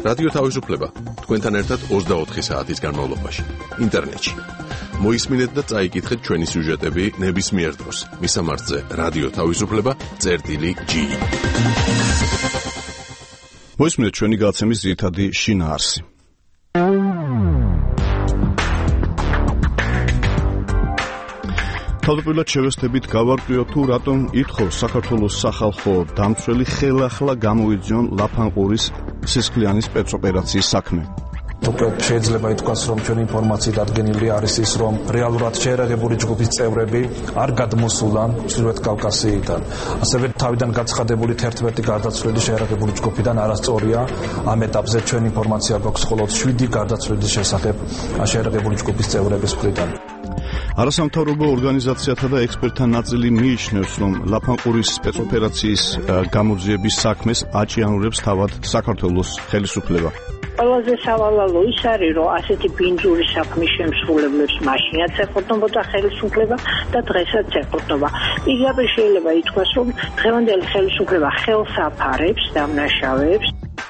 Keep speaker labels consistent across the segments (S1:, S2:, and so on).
S1: რადიო თავისუფლება თქვენთან ერთად 24 საათის განმავლობაში ინტერნეტში. მოისმინეთ და წაიკითხეთ ჩვენი სიუჟეტები ნებისმიერ დროს. მისამართზე რადიო თავისუფლება.G. მოისმინეთ ჩვენი გადაცემის ძირითადი შინაარსი. თავდაპირველად შევესწრებით გავარკვიოთ თუ რატომ ითხოვს საქართველოს სახალხო დამცველი ხელახლა გამოიძიონ ლაფანყურის სისხლიანი სპეცოპერაციის საქმე.
S2: შეიძლება ითქვას, რომ ჩვენი ინფორმაციით დადგენილი არის ის, რომ რეალურად შეერაღებული ჯგუფის წევრები არ გადმოსულან ჩრდილოეთ კავკასიიდან. ასევე თავიდან გაცხადებული 11 გარდაცვლილი შეერაღებული ჯგუფიდან არასწორია. ამ ეტაპზე ჩვენი ინფორმაცია გვაქვს მხოლოდ 7 გარდაცვლილის შესახებ შეერაღებული ჯგუფის წევრების მხრიდან.
S1: არასამთავრობო ორგანიზაციათა და ექსპერტთა ნაწილი მიიჩნევს, რომ ლაფანყურის სპეცოპერაციის გამოძიების საქმეს აჭიანურებს თავად საქართველოს ხელისუფლება.
S3: ყველაზე სავალალო ის არის, რომ ასეთი ბინძური საქმის შემსრულებლებს მაშინაც ეყრდნობოდა ხელისუფლება და დღესაც ეყრდნობა. პირდაპირ შეიძლება ითქვას, რომ დღევანდელი ხელისუფლება ხელს აფარებს, დამნაშავეებს.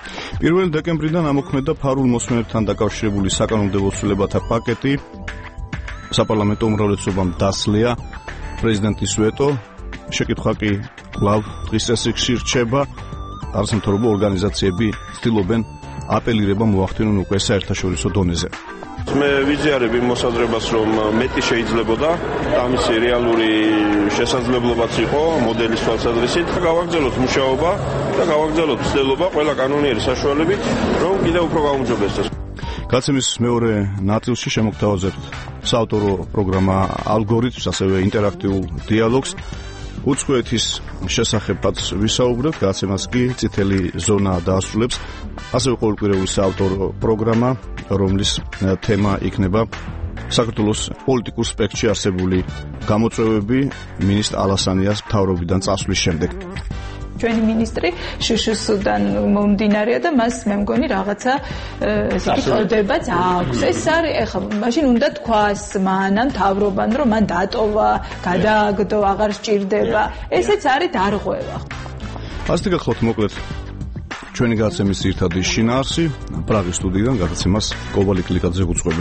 S1: 1 დეკემბრიდან ამოქმედა ფარულ მოსმენებთან დაკავშირებული საკანონმდებლო ცვლილებათა პაკეტი. საპარლამენტო უმრავლესობამ დასლია პრეზიდენტის ვეტო. შეკითხვა კი კვლავ დღის წესრიგში რჩება. არასამთავრობო ორგანიზაციები ცდილობენ აპელირება მოახდინონ უკვე საერთაშორისო დონეზე.
S4: მე ვიზიარებ იმ მოსაზრებას, რომ მეტი შეიძლებოდა და ამისი რეალური შესაძლებლობაც იყო მოდელის თვალსაზრისით. გავაგრძელოთ მუშაობა და გავაგრძელოთ ცდილობა ყველა კანონიერი საშუალებით, რომ კიდევ უფრო გაუმჯობესდეს.
S1: გაცემის მეორე ნაწილში შემოგთავაზებთ საავტორო პროგრამა ალგორითმს, ასევე ინტერაქტიულ დიალოგს. უცხოეთის შესახებაც ვისაუბრებთ, გაცემას კი წითელი ზონა დაასრულებს. ასევე ყოველკვირეული საავტორო პროგრამა, რომლის თემა იქნება საქართველოს პოლიტიკურ სპექტრში არსებული გამოწვევები მინისტრ ალასანიას მთავრობიდან წასვლის შემდეგ.
S5: ჩვენი მინისტრი შშს-დან მომდინარეა და მას მე მგონი რაღაცა ესეთი წოდებაც აქვს. ეს არის ეხლა მაშინ უნდა თქვას მანამ მთავრობამ, რომ მან დატოვა, გადააგდო, აღარ სჭირდება. ესეც არის დარღვევა.
S1: ასეთი გახლავთ მოკლედ ჩვენი გადაცემის ძირითადი შინაარსი. პრაღის სტუდიიდან გადაცემას კობალი კლიკაძე გუძღვები.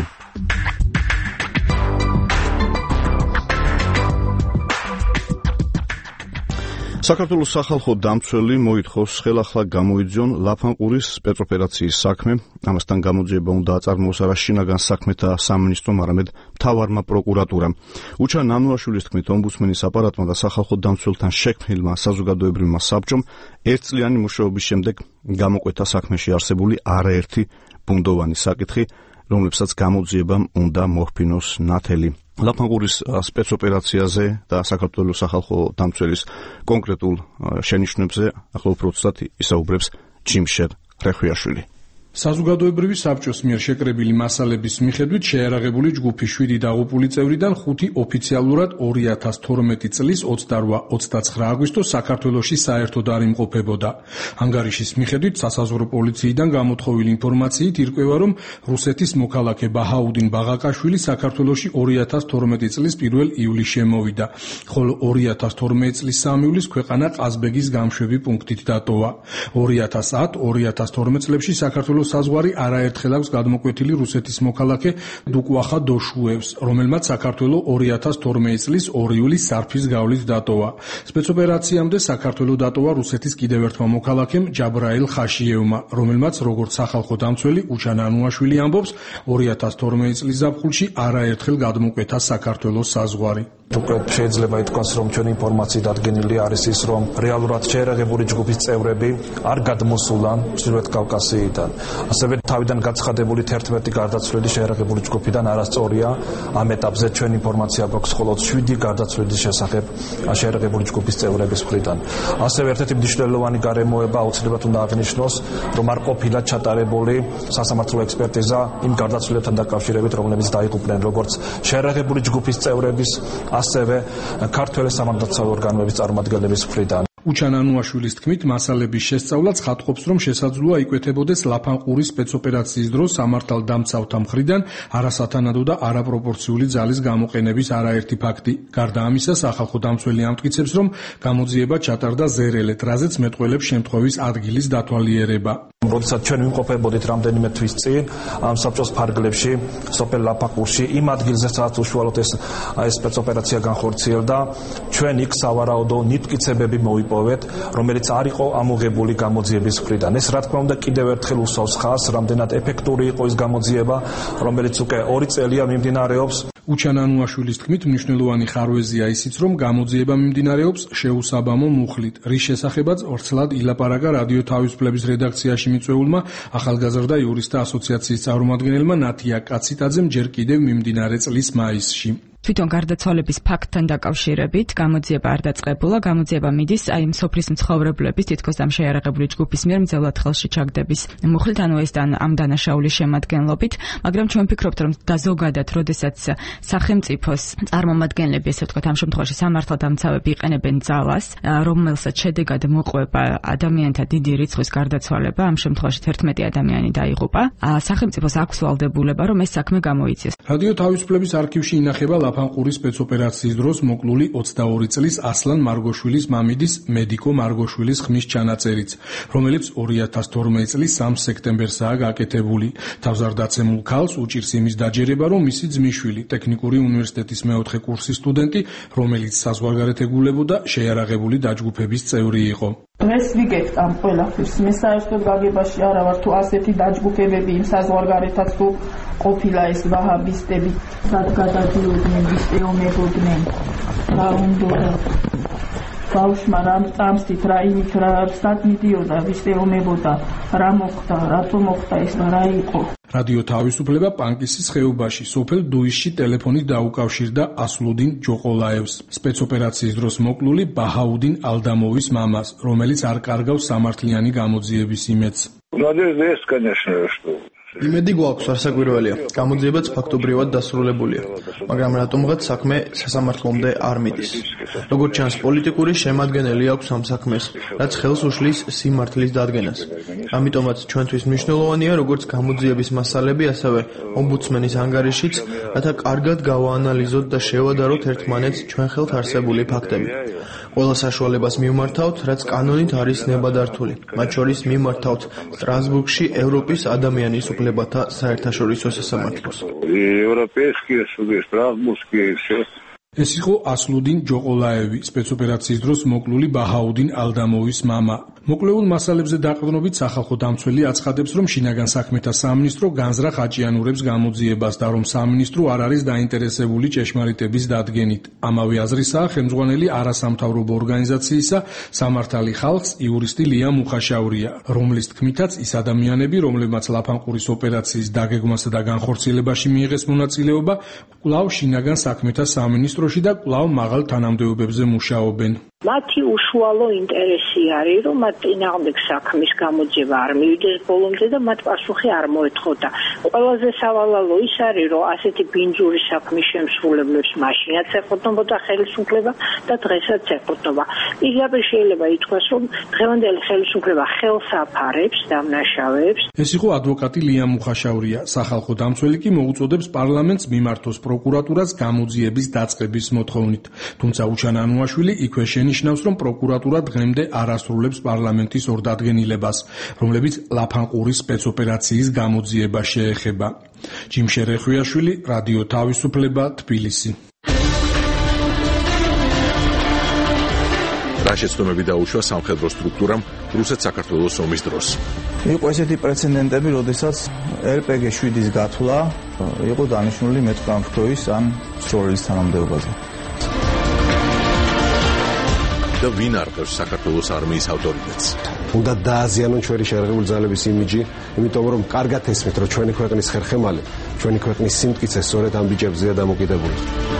S1: საქართველოს სახალხო დამცველი მოითხოვს ხელახლა გამოიძიონ ლაფანყურის სპეცოპერაციის საქმე. ამასთან გამოძიება უნდა აწარმოოს არა შინაგან საქმეთა სამინისტრომ, არამედ მთავარმა პროკურატურამ. უჩა ნანუაშვილის თქმით, ომბუდსმენის აპარატმა და სახალხო დამცველთან შექმნილმა საზოგადოებრივმა საბჭომ ერთწლიანი მუშაობის შემდეგ გამოკვეთა საქმეში არსებული არაერთი ბუნდოვანი საკითხი, რომლებსაც გამოძიებამ უნდა მოჰფინოს ნათელი. ლაფანყურის სპეცოპერაციაზე და საქართველოს სახალხო დამცველის კონკრეტულ შენიშვნებზე ახლა უფრო ცუდად ისაუბრებს ჯიმშერ რეხვიაშვილი.
S6: საზოგადოებრივი საბჭოს მიერ შეკრებილი მასალების მიხედვით შეერაღებული ჯგუფის 7 დაღუპული წევრიდან 5 ოფიციალურად 2012 წლის 28-29 აგვისტოს საქართველოში საერთოდ არ იმყოფებოდა. ანგარიშის მიხედვით სასაზღვრო პოლიციიდან გამოთხოვილი ინფორმაციით ირკვევა, რომ რუსეთის მოქალაქე ბაჰაუდინ ბაღაკაშვილი საქართველოში 2012 წლის 1 ივლისში შემოვიდა, ხოლო 2012 წლის 3 ივლისს ქვეყანა ყაზბეგის გამშვები პუნქტით დატოვა. 2010-2012 წლებში საქართველოს საზღვარი არაერთხელ აქვს გადმოკვეთილი რუსეთის მოქალაქე დუკვახა დოშუევს, რომელმაც საქართველო 2012 წლის 2 ივლისს სარფის გავლით დატოვა. სპეცოპერაციამდე საქართველო დატოვა რუსეთის კიდევ ერთმა მოქალაქემ ჯაბრაილ ხაშიევმა, რომელმაც როგორც სახალხო დამცველი უჩა ნანუაშვილი ამბობს, 2012 წლის ზაფხულში არაერთხელ გადმოკვეთა საქართველოს საზღვარი.
S2: შეიძლება ითქვას, რომ ჩვენი ინფორმაციით დადგენილი არის ის, რომ რეალურად შეერაღებული ჯგუფის წევრები არ გადმოსულან ჩრდილოეთ კავკასიიდან. ასევე თავიდან გაცხადებული 11 გარდაცვლილი შეერაღებული ჯგუფიდან არასწორია. ამ ეტაპზე ჩვენი ინფორმაცია გვაქვს მხოლოდ 7 გარდაცვლილის შესახებ შეერაღებული ჯგუფის წევრების მხრიდან. ასევე ერთ-ერთი მნიშვნელოვანი გარემოება აუცილებლად უნდა აღნიშნოს, რომ არ ყოფილა ჩატარებული სასამართლო ექსპერტიზა იმ გარდაცვლილებთან დაკავშირებით, რომლებიც დაიღუპნენ როგორც შეერაღებული ჯგუფის წევრების, ასევე ქართველი სამართალდამცავი ორგანოების წარმომადგენლების მხრიდან.
S6: უჩა ნანუაშვილის თქმით, მასალების შესწავლაც ხატყოფს, რომ შესაძლოა იკვეთებოდეს ლაფანყურის სპეცოპერაციის დროს სამართალდამცავთა მხრიდან არასათანადო და არაპროპორციული ძალის გამოყენების არაერთი ფაქტი. გარდა ამისა, სახალხო დამცველი ამტკიცებს, რომ გამოძიება ჩატარდა ზერელეთ, რაზეც მეტყველებს შემთხვევის ადგილის დათვალიერება.
S2: როდესაც ჩვენ ვიმყოფებოდით რამდენიმე თვის წინ ამ საბჭოს ფარგლებში, სოფელ ლაფანყურში, იმ ადგილზე სადაც უშუალოდ ეს სპეცოპერაცია განხორციელდა, ჩვენ იქ სავარაუდო ნიტკიცებები მოვიპოვეთ, რომელიც არ იყო ამოღებული გამოძიების მხრიდან. ეს რა თქმა უნდა კიდევ ერთხელ უსვავს ხაზს, რამდენად ეფექტური იყო ეს გამოძიება, რომელიც უკვე 2 წელია მიმდინარეობს.
S6: უჩანანუაშვილის თქმით, მნიშვნელოვანი ხარვეზია ისიც, რომ გამოძიება მიმდინარეობს შეუსაბამო მუხლით, რის შესახებაც ვრცლად ილაპარაკა რადიო თავისუფლების რედაქციაში მიწვეულმა ახალგაზრდა იურისტთა ასოციაციის წარმომადგენელმა ნათია კაციტაძემ ჯერ კიდევ მიმდინარე წლის მაისში.
S7: თვითონ გარდაცვალების ფაქტთან დაკავშირებით გამოძიება არ დაწყებულა, გამოძიება მიდის აი სოფლის მცხოვრებლების თითქოს ამ შეიარაღებული ჯგუფის მიერ მძევლად ხელში ჩაგდების მუხლით, ანუ ეს ამ დანაშაულის შემადგენლობით, მაგრამ ჩვენ ვფიქრობთ, რომ და ზოგადად, როდესაც სახელმწიფოს წარმომადგენლები, ესე ვთქვათ, ამ შემთხვევაში სამართალდამცავები იყენებენ ძალას, რომელსაც შედეგად მოყვება ადამიანთა დიდი რიცხვის გარდაცვალება, ამ შემთხვევაში 11 ადამიანი დაიღუპა, სახელმწიფოს აქვს ვალდებულება, რომ ეს საქმე გამოიწიოს.
S6: რადიო თავისუფლების არქივში ინახება ლაფანყურის სპეცოპერაციის დროს მოკლული 22 წლის ასლან მარგოშვილის მამიდის მედიკო მარგოშვილის ხმის ჩანაწერიც, რომელიც 2012 წლის 3 სექტემბერსაა გაკეთებული. თავზარდაცემულ ქალს უჭირს იმის დაჯერება, რომ მისი ძმისშვილი, ტექნიკური უნივერსიტეტის მეოთხე კურსის სტუდენტი, რომელიც საზღვარგარეთ ეგულებოდა, შეიარაღებული დაჯგუფების წევრი იყო.
S8: Mēs ვიგებთ ამ ყველაფერს. მე საერთოდ გაგებაში არა ვარ თუ ასეთი დაჯგუფებები იმ საზღვარგარეთაც თუ ყოფილა ეს ვაჰაბისტები, სად გადადიოდნენ, ვისეომებოდნენ, რა უნდა ბავშვმა რა წამსით, რა იმით, რა სად მიდიოდა, ვისეომებოდა, რა მოხდა, რატო მოხდა ეს და რა იყო.
S6: რადიო თავისუფლება პანკისის ხეობაში, სოფელ დუისში ტელეფონით დაუკავშირდა ასლუდინ ჯოყოლაევს, სპეცოპერაციის დროს მოკლული ბაჰაუდინ ალდამოვის მამას, რომელიც არ კარგავს სამართლიანი გამოძიების იმედს.
S9: იმედი გვაქვს, არსაკვირველია. გამოძიებაც ფაქტობრივად დასრულებულია, მაგრამ რატომღაც საქმე სასამართლომდე არ მიდის. როგორც ჩანს, პოლიტიკური შემადგენელი აქვს ამ საქმეს, რაც ხელს უშლის სიმართლის დადგენას. ამიტომაც ჩვენთვის მნიშვნელოვანია, როგორც გამოძიების მასალები, ასევე ომბუდსმენის ანგარიშიც, რათა კარგად გავაანალიზოთ და შევადაროთ ერთმანეთს ჩვენ ხელთ არსებული ფაქტები. ყველა საშუალებას მივმართავთ, რაც კანონით არის ნებადართული. მათ შორის მივმართავთ სტრასბურგში ევროპის ადამიანის უფლებათა საერთაშორისო სასამართლოს.
S6: ეს იყო ასლუდინ ჯოყოლაევი, სპეცოპერაციის დროს მოკლული ბაჰაუდინ ალდამოვის მამა. მოკლეულ მასალებზე დაყრდნობით სახალხო დამცველი აცხადებს, რომ შინაგან საქმეთა სამინისტრო განზრახ აჭიანურებს გამოძიებას და რომ სამინისტრო არ არის დაინტერესებული ჭეშმარიტების დადგენით. ამავე აზრისაა ხელმძღვანელი არასამთავრობო ორგანიზაციისა სამართალი ხალხს იურისტი ლია მუხაშაურია, რომლის თქმითაც ის ადამიანები, რომლებმაც ლაფანყურის ოპერაციის დაგეგმვასა და განხორციელებაში მიიღეს მონაწილეობა, კვლავ შინაგან საქმეთა სამინისტროში და კვლავ მაღალ თანამდებობებზე მუშაობენ.
S3: მათი უშუალო ინტერესი არის, რომ მათ წინააღმდეგ საქმის გამოძიება არ მივიდეს ბოლომდე და მათ პასუხი არ მოეთხოვდა. ყველაზე სავალალო ის არის, რომ ასეთი ბინძური საქმის შემსრულებლებს მაშინაც ეყრდნობოდა ხელისუფლება და დღესაც ეყრდნობა. პირდაპირ შეიძლება ითქვას, რომ დღევანდელი ხელისუფლება ხელს აფარებს დამნაშავეებს.
S6: ეს იყო ადვოკატი ლია მუხაშაურია. სახალხო დამცველი კი მოუწოდებს პარლამენტს მიმართოს პროკურატურას გამოძიების დაწყების მოთხოვნით. თუმცა უჩანანუაშვილი იქვე შენიშნავს, რომ პროკურატურა დღემდე არ ასრულებს პარლამენტის ორ დადგენილებას, რომლებიც ლაფანყურის სპეცოპერაციის გამოძიება შეეხება. ჯიმშე რეხვიაშვილი, რადიო თავისუფლება, თბილისი.
S10: რა შეცდომები დაუშვა სამხედრო სტრუქტურამ რუსეთ-საქართველოს ომის დროს?
S11: იყო ესეთი პრეცედენტები, როდესაც RPG-7-ის გათვლა იყო დანიშნული მეტყამფრთოის ან სროლის თანამდებობაზე.
S10: და ვინ არყევს საქართველოს არმიის ავტორიტეტს?
S12: უნდა დააზიანონ ჩვენი შეიარაღებული ძალების იმიჯი, იმიტომ რომ კარგად ესმით, რომ ჩვენი ქვეყნის ხერხემალი, ჩვენი ქვეყნის სიმტკიცე სწორედ ამ ბიჭებზეა დამოკიდებული.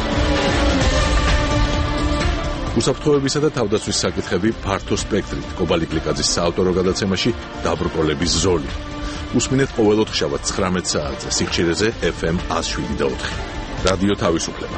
S10: უსაფრთხოებისა და თავდაცვის საკითხები ფართო სპექტრით. კობალი კლიკაძის საავტორო გადაცემაში დაბრკოლების ზოლი. უსმინეთ ყოველ ოთხშაბათს 19 საათზე სიხშირეზე FM 107.4. რადიო თავისუფლება.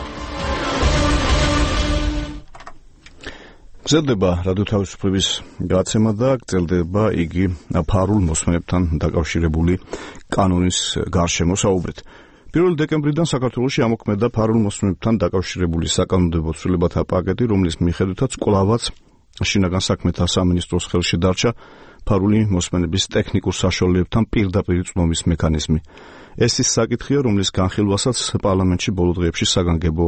S1: გრძელდება რადიო თავისუფლების გადაცემა და გრძელდება იგი ფარულ მოსმენებთან დაკავშირებული კანონის გარშემო საუბრით. 1 დეკემბრიდან საქართველოში ამოქმედა ფარულ მოსმენებთან დაკავშირებული საკანონმდებლო ცვლილებათა პაკეტი, რომლის მიხედვითაც კვლავაც შინაგან საქმეთა სამინისტროს ხელში დარჩა ფარული მოსმენების ტექნიკურ საშუალებებთან პირდაპირ წვდომის მექანიზმი. ეს ის საკითხია, რომლის განხილვასაც პარლამენტში ბოლო დღეებში საგანგებო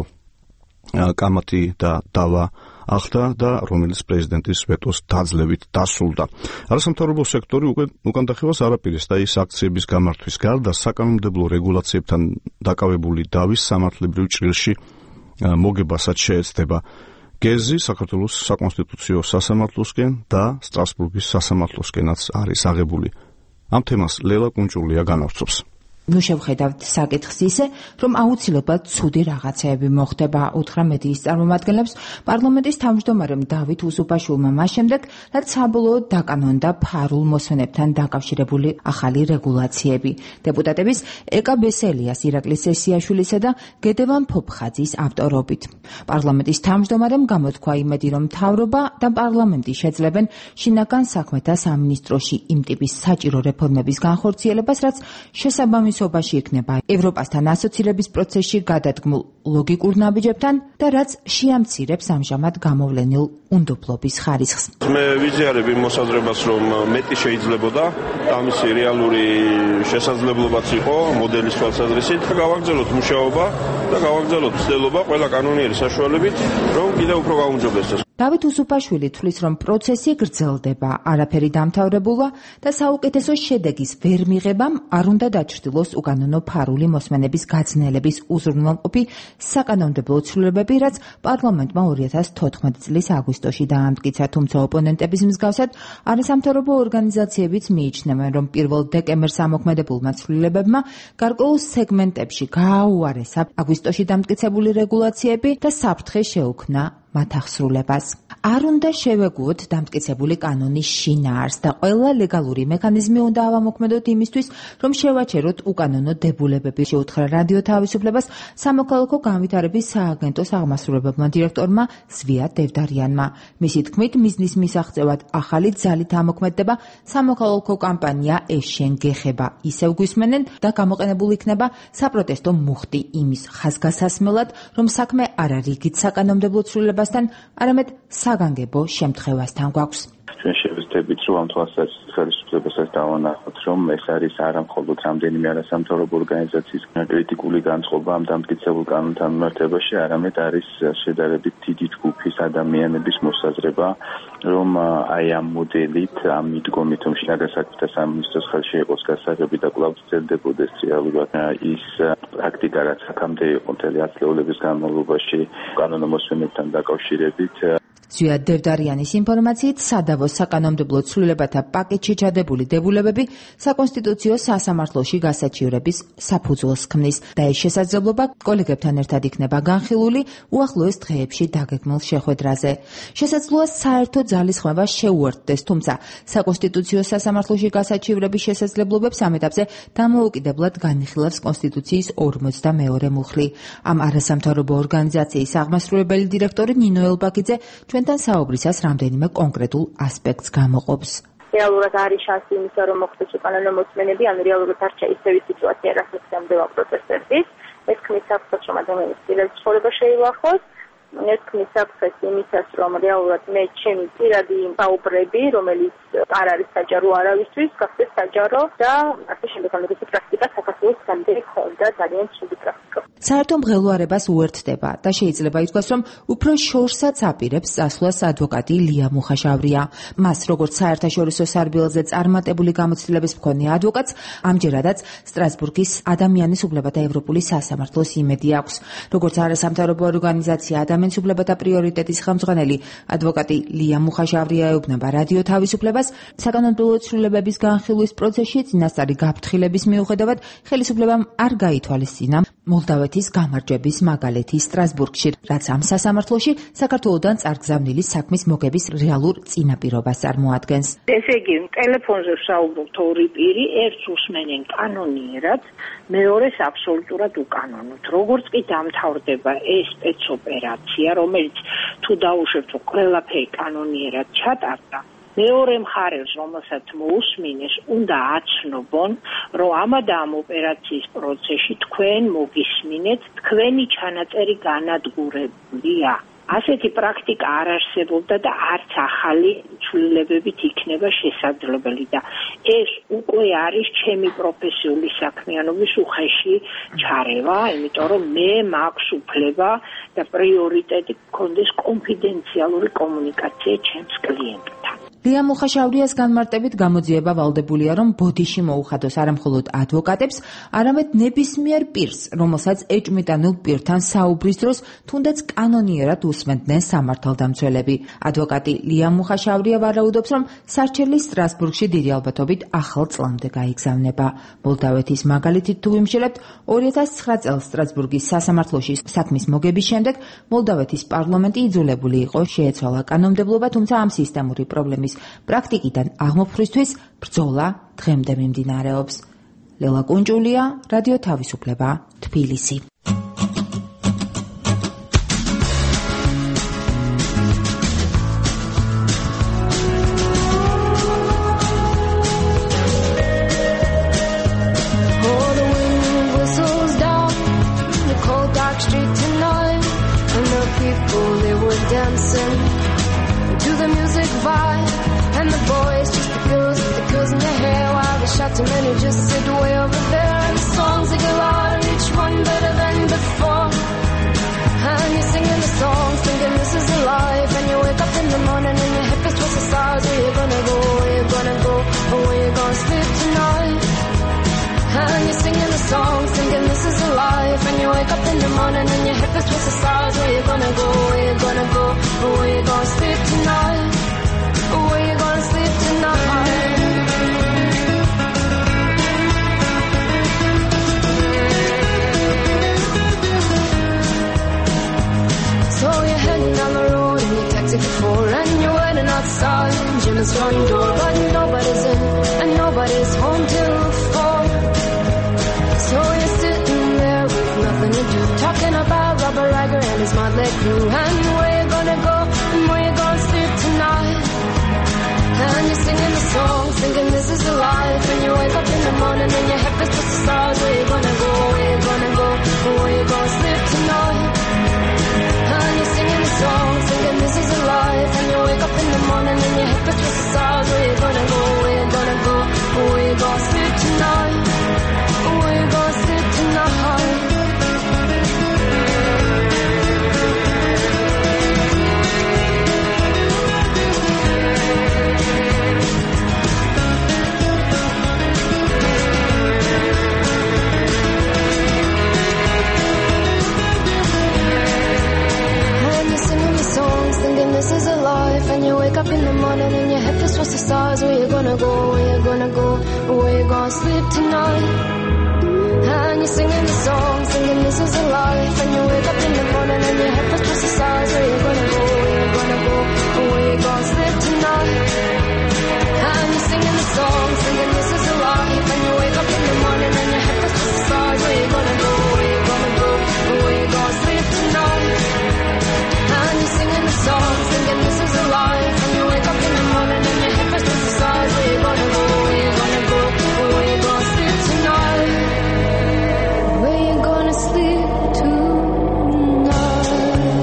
S1: კამათი და დავა ახდა და რომელიც პრეზიდენტის ვეტოს დაძლევით დასრულდა. არასამთავრობო სექტორი უკან დახევას არაპირეს და ის აქციების გამართვის გარდა საკანონმდებლო რეგულაციებთან დაკავებული დავის სამართლებრივ ჭრილში მოგებასაც შეეცდება. გეზი საქართველოს საკონსტიტუციო სასამართლოსკენ და სტრასბურგის სასამართლოსკენაც არის აღებული. ამ თემას ლელა კუნჭულია განავრცობს.
S13: ნუ შევხედავთ საკითხს ისე, რომ აუცილებლად ცუდი რაღაცეები მოხდება, უთხრა მედიის წარმომადგენლებს პარლამენტის თავმჯდომარემ დავით უსუფაშვილმა მას შემდეგ, რაც საბოლოოდ დაკანონდა ფარულ მოსვენებთან დაკავშირებული ახალი რეგულაციები. დეპუტატების ეკა ბესელიას, ირაკლი სესიაშვილისა და გედევან ფოფხაძის ავტორობით. პარლამენტის თავმჯდომარემ გამოთქვა იმედი, რომ მთავრობა და პარლამენტი შეძლებენ შინაგან საქმეთა სამინისტროში იმ ტიპის საჭირო რეფორმების განხორციელებას, რაც შესაბამისობაში იქნება ევროპასთან ასოცირების პროცესში გადადგმულ ლოგიკურ ნაბიჯებთან და რაც შეამცირებს ამჟამად გამოვლენილ უნდობლობის ხარისხს.
S4: მე ვიზიარებ იმ მოსაზრებას, რომ მეტი შეიძლებოდა და ამისი რეალური შესაძლებლობაც იყო მოდელის თვალსაზრისით. გავაგრძელოთ მუშაობა და გავაგრძელოთ ცდელობა ყველა კანონიერი საშუალებით, რომ კიდევ უფრო გაუმჯობესდეს.
S13: დავით უსუფაშვილი თვლის, რომ პროცესი გრძელდება, არაფერი დამთავრებულა და საუკეთესო შედეგის ვერ მიღებამ არ უნდა დაჩრდილოს უკანონო ფარული მოსმენების გაძნელების უზრუნველყოფი საკანონმდებლო ცვლილებები, რაც პარლამენტმა 2014 წლის აგვისტოში დაამტკიცა, თუმცა ოპონენტების მსგავსად არასამთავრობო ორგანიზაციებიც მიიჩნევენ, რომ 1 დეკემბერს ამოქმედებულმა ცვლილებებმა გარკვეულ სეგმენტებში გააუარესა აგვისტოში დამტკიცებული რეგულაციები და საფრთხე შეუქმნა მათ აღსრულებას. არ უნდა შევეგუოთ დამტკიცებული კანონის შინაარს და ყველა ლეგალური მექანიზმი უნდა ავამოქმედოთ იმისთვის, რომ შევაჩეროთ უკანონო დებულებები, შეუთხრა რადიო თავისუფლებას სამოქალაქო განვითარების სააგენტოს აღმასრულებელმა დირექტორმა ზვიად დევდარიანმა. მისი თქმით, მიზნის მისაღწევად ახალი ძალით ამოქმედდება სამოქალაქო კამპანია ეს შენ გეხება. ისევ გვისმენენ და გამოყენებულ იქნება საპროტესტო მუხტი იმის ხაზგასასმელად, რომ საქმე არა რიგით საკანონმდებლო ცვლილებასთან, არამედ საგანგებო შემთხვევასთან გვაქვს.
S14: ჩვენ შევეცდებით, რომ ამ თვალსაზრისით ხელისუფლებასაც დავანახოთ, რომ ეს არის არა მხოლოდ რამდენიმე არასამთავრობო ორგანიზაციის კრიტიკული განწყობა ამ დამტკიცებულ კანონთან მიმართებაში, არამედ არის შედარებით დიდი ჯგუფის ადამიანების მოსაზრება, რომ აი ამ მოდელით, ამ მიდგომით, რომ შინაგან საქმეთა სამინისტროს ხელში იყოს გასაღები და კვლავ გრძელდებოდეს რეალურად ის პრაქტიკა, რაც აქამდე იყო მთელი ათწლეულების განმავლობაში კანონო მოსვენებთან დაკავშირებით.
S13: ზვიად დევდარიანის ინფორმაციით, სადავოს საკანონმდებლო ცვლილებათა პაკეტში ჩადებული დებულებები საკონსტიტუციო სასამართლოში გასაჩივრების საფუძველს ქმნის და ეს შესაძლებლობა კოლეგებთან ერთად იქნება განხილული უახლოეს დღეებში დაგეგმილ შეხვედრაზე. შესაძლოა საერთო ძალისხმევა შეუერთდეს, თუმცა საკონსტიტუციო სასამართლოში გასაჩივრების შესაძლებლობებს ამ ეტაპზე დამოუკიდებლად განიხილავს კონსტიტუციის 42 მუხლი. ამ არასამთავრობო ორგანიზაციის აღმასრულებელი დირექტორი ნინო ელბაკიძე ჩვენთან საუბრისას რამდენიმე კონკრეტულ ასპექტს გამოყოფს.
S15: რეალურად არის შანსი იმისა, რომ მოხდეს უკანონო მოსმენები, ანუ რეალურად არ ჩაისწევი სიტუაცია, რაც ხდება პროცესების. ეს ქმნის საფრთხეს, რომ ადამიანის პირადი ცხოვრება შეილახოს. ეს ქმნის საფრთხეს იმისას, რომ რეალურად მე ჩემი პირადი საუბრები, რომელიც არ არის საჯარო არავისთვის, გახდეს საჯარო და ასე შემდეგ, ანუ ეს პრაქტიკა საქართველოს გამდერი ხონდა ძალიან ცუდი პრაქტიკა.
S13: საერთო მღელვარებას უერთდება და შეიძლება ითქვას, რომ უფრო შორსაც აპირებს წასვლას ადვოკატი ლია მუხაშავრია. მას, როგორც საერთაშორისო სარბიელზე წარმატებული გამოცდილების მქონე ადვოკატს, ამჯერადაც სტრასბურგის ადამიანის უფლებათა ევროპული სასამართლოს იმედი აქვს. როგორც არასამთავრობო ორგანიზაცია ადამიანის უფლებათა პრიორიტეტის ხელმძღვანელი ადვოკატი ლია მუხაშავრია ეუბნება რადიო თავისუფლებას, საკანონმდებლო ცვლილებების განხილვის პროცესში წინასწარი გაფრთხილების მიუხედავად ხელისუფლებამ არ გაითვალისწინა მოლდავეთის გამარჯვების მაგალითი სტრასბურგში, რაც ამ სასამართლოში საქართველოდან წარგზავნილი საქმის მოგების რეალურ წინაპირობას წარმოადგენს.
S3: ესე იგი, ტელეფონზე ვსაუბრობთ ორი პირი, ერთს უსმენენ კანონიერად, მეორეს აბსოლუტურად უკანონოდ. როგორც კი დამთავრდება ეს სპეცოპერაცია, რომელიც თუ დაუშვებთ, ყველაფერი კანონიერად ჩატარდა, მეორე მხარეს, რომელსაც მოусმინეს, უნდა აცნობონ, რომ ამადა ამ ოპერაციის პროცესში თქვენ მოგისმინეთ, თქვენი ჩანაწერი განადგურებულია. ასეთი პრაქტიკა არ არსებობდა და არც ახალი ცვლილებებით იქნება შესაძლებელი და ეს უკვე არის ჩემი პროფესიული საქმიანობის უხეში ჩარევა, იმიტომ რომ მე მაქვს უფლება და პრიორიტეტი გქონდეს კონფიდენციალური კომუნიკაცია ჩემს კლიენტთან.
S13: ლია მუხაშავრიას განმარტებით გამოძიება ვალდებულია, რომ ბოდიში მოუხადოს არა მხოლოდ ადვოკატებს, არამედ ნებისმიერ პირს, რომელსაც ეჭვმიტანილ პირთან საუბრის დროს თუნდაც კანონიერად უსმენდნენ სამართალდამცველები. ადვოკატი ლია მუხაშავრია ვარაუდობს, რომ სარჩელი სტრასბურგში დიდი ალბათობით ახალ წლამდე გაიგზავნება. მოლდავეთის მაგალითით თუ ვიმშელებთ, 2009 წელს სტრასბურგის სასამართლოში საქმის მოგების შემდეგ მოლდავეთის პარლამენტი იძულებული იყო შეეცვალა კანონმდებლობა, თუმცა ამ სისტემური პრობლემის პრაქტიკიდან აღმოფხვრისთვის ბრძოლა დღემდე მიმდინარეობს. ლელა კუნჭულია, რადიო თავისუფლება, თბილისი.
S16: Too many just sit way over there, and the songs they get louder, each one better than before. And you're singing the songs, thinking this is a life. And you wake up in the morning and your head feels towards the stars. Where you gonna go? Where you gonna go? Or where you gonna sleep tonight? And you're singing the songs, thinking this is a life. And you wake up in the morning and your head feels towards the stars. Where you gonna go? Where you gonna go? Or where you gonna sleep tonight? Or where you gonna sleep tonight? So you're heading down the road in your taxi for 4, and you're waiting outside Jim's front door, but nobody's in and nobody's home till 4. So you're sitting there with nothing to do, talking about Robert Riger and his motley crew, and where you gonna go and where you gonna sleep tonight. And you're singing the songs, thinking this is a life. And you wake up in the morning and your head feels towards the stars. Where you gonna go? Where you gonna go? Or where you gonna sleep tonight? And you're singing the songs, thinking this is a life. And you wake up in the morning and your head feels towards the stars. Where you gonna go? Where you gonna go? Or where you gonna sleep tonight? Or where you gonna sleep tonight? Thinking this is a life, and you wake up in the morning and your head feels towards the stars. Where you gonna go? Where you gonna go? Where you gonna sleep tonight? And you're singing the song, thinking this is a life, and you wake up in the morning and your head feels towards the stars. Where you gonna go? Where you gonna go? Where you gonna sleep tonight? And you're singing the song, thinking this is a life, and you wake up in the morning and your head feels towards the stars. Where you gonna go? Where you gonna go? Where you gonna sleep tonight? And you're singing the songs, thinking this is a life. And you wake up in the morning and your head feels towards the stars. Where you gonna go? Where you gonna go? Where you gonna sleep tonight? Where you gonna sleep tonight?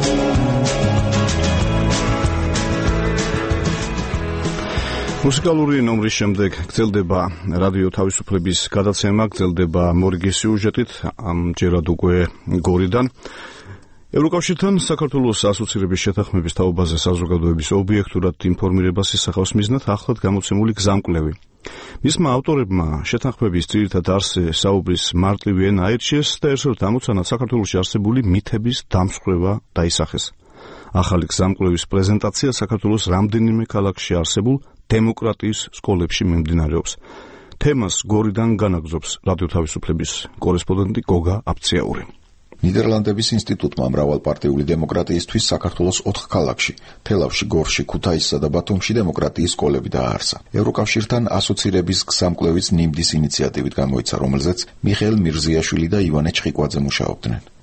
S1: მუსიკალური ნომრის შემდეგ გრძელდება რადიო თავისუფლების გადაცემა, გრძელდება მორიგი სიუჟეტით, ამჯერად უკვე გორიდან. ევროკავშირთან საქართველოს ასოცირების შეთანხმების თაობაზე საზოგადოების ობიექტურად ინფორმირებას ისახავს მიზნად ახლად გამოცემული გზამკვლევი. მისმა ავტორებმა შეთანხმების ძირითად არსზე საუბრის მარტივი ენა აირჩიეს და ერთად ამოცანად საქართველოში არსებული მითების დამსხვრევა დაისახეს. ახალი გზამკვლევის პრეზენტაცია საქართველოს რამდენიმე ქალაქში არსებულ დემოკრატიის სკოლებში მიმდინარეობს. თემას გორიდან განაგზობს რადიო თავისუფლების კორესპონდენტი გოგა აფციაური.
S17: ნიდერლანდების ინსტიტუტმა მრავალპარტიული დემოკრატიისთვის საქართველოს 4 ქალაქში, თელავში, გორში, ქუთაისსა და ბათუმში დემოკრატიის სკოლები დააარსა. ევროკავშირთან ასოცირების გზამკვლევის ნიმდის ინიციატივით გამოიცა, რომელზეც მიხეილ მირზიაშვილი და ივანე ჩხიკვაძე მუშაობდნენ.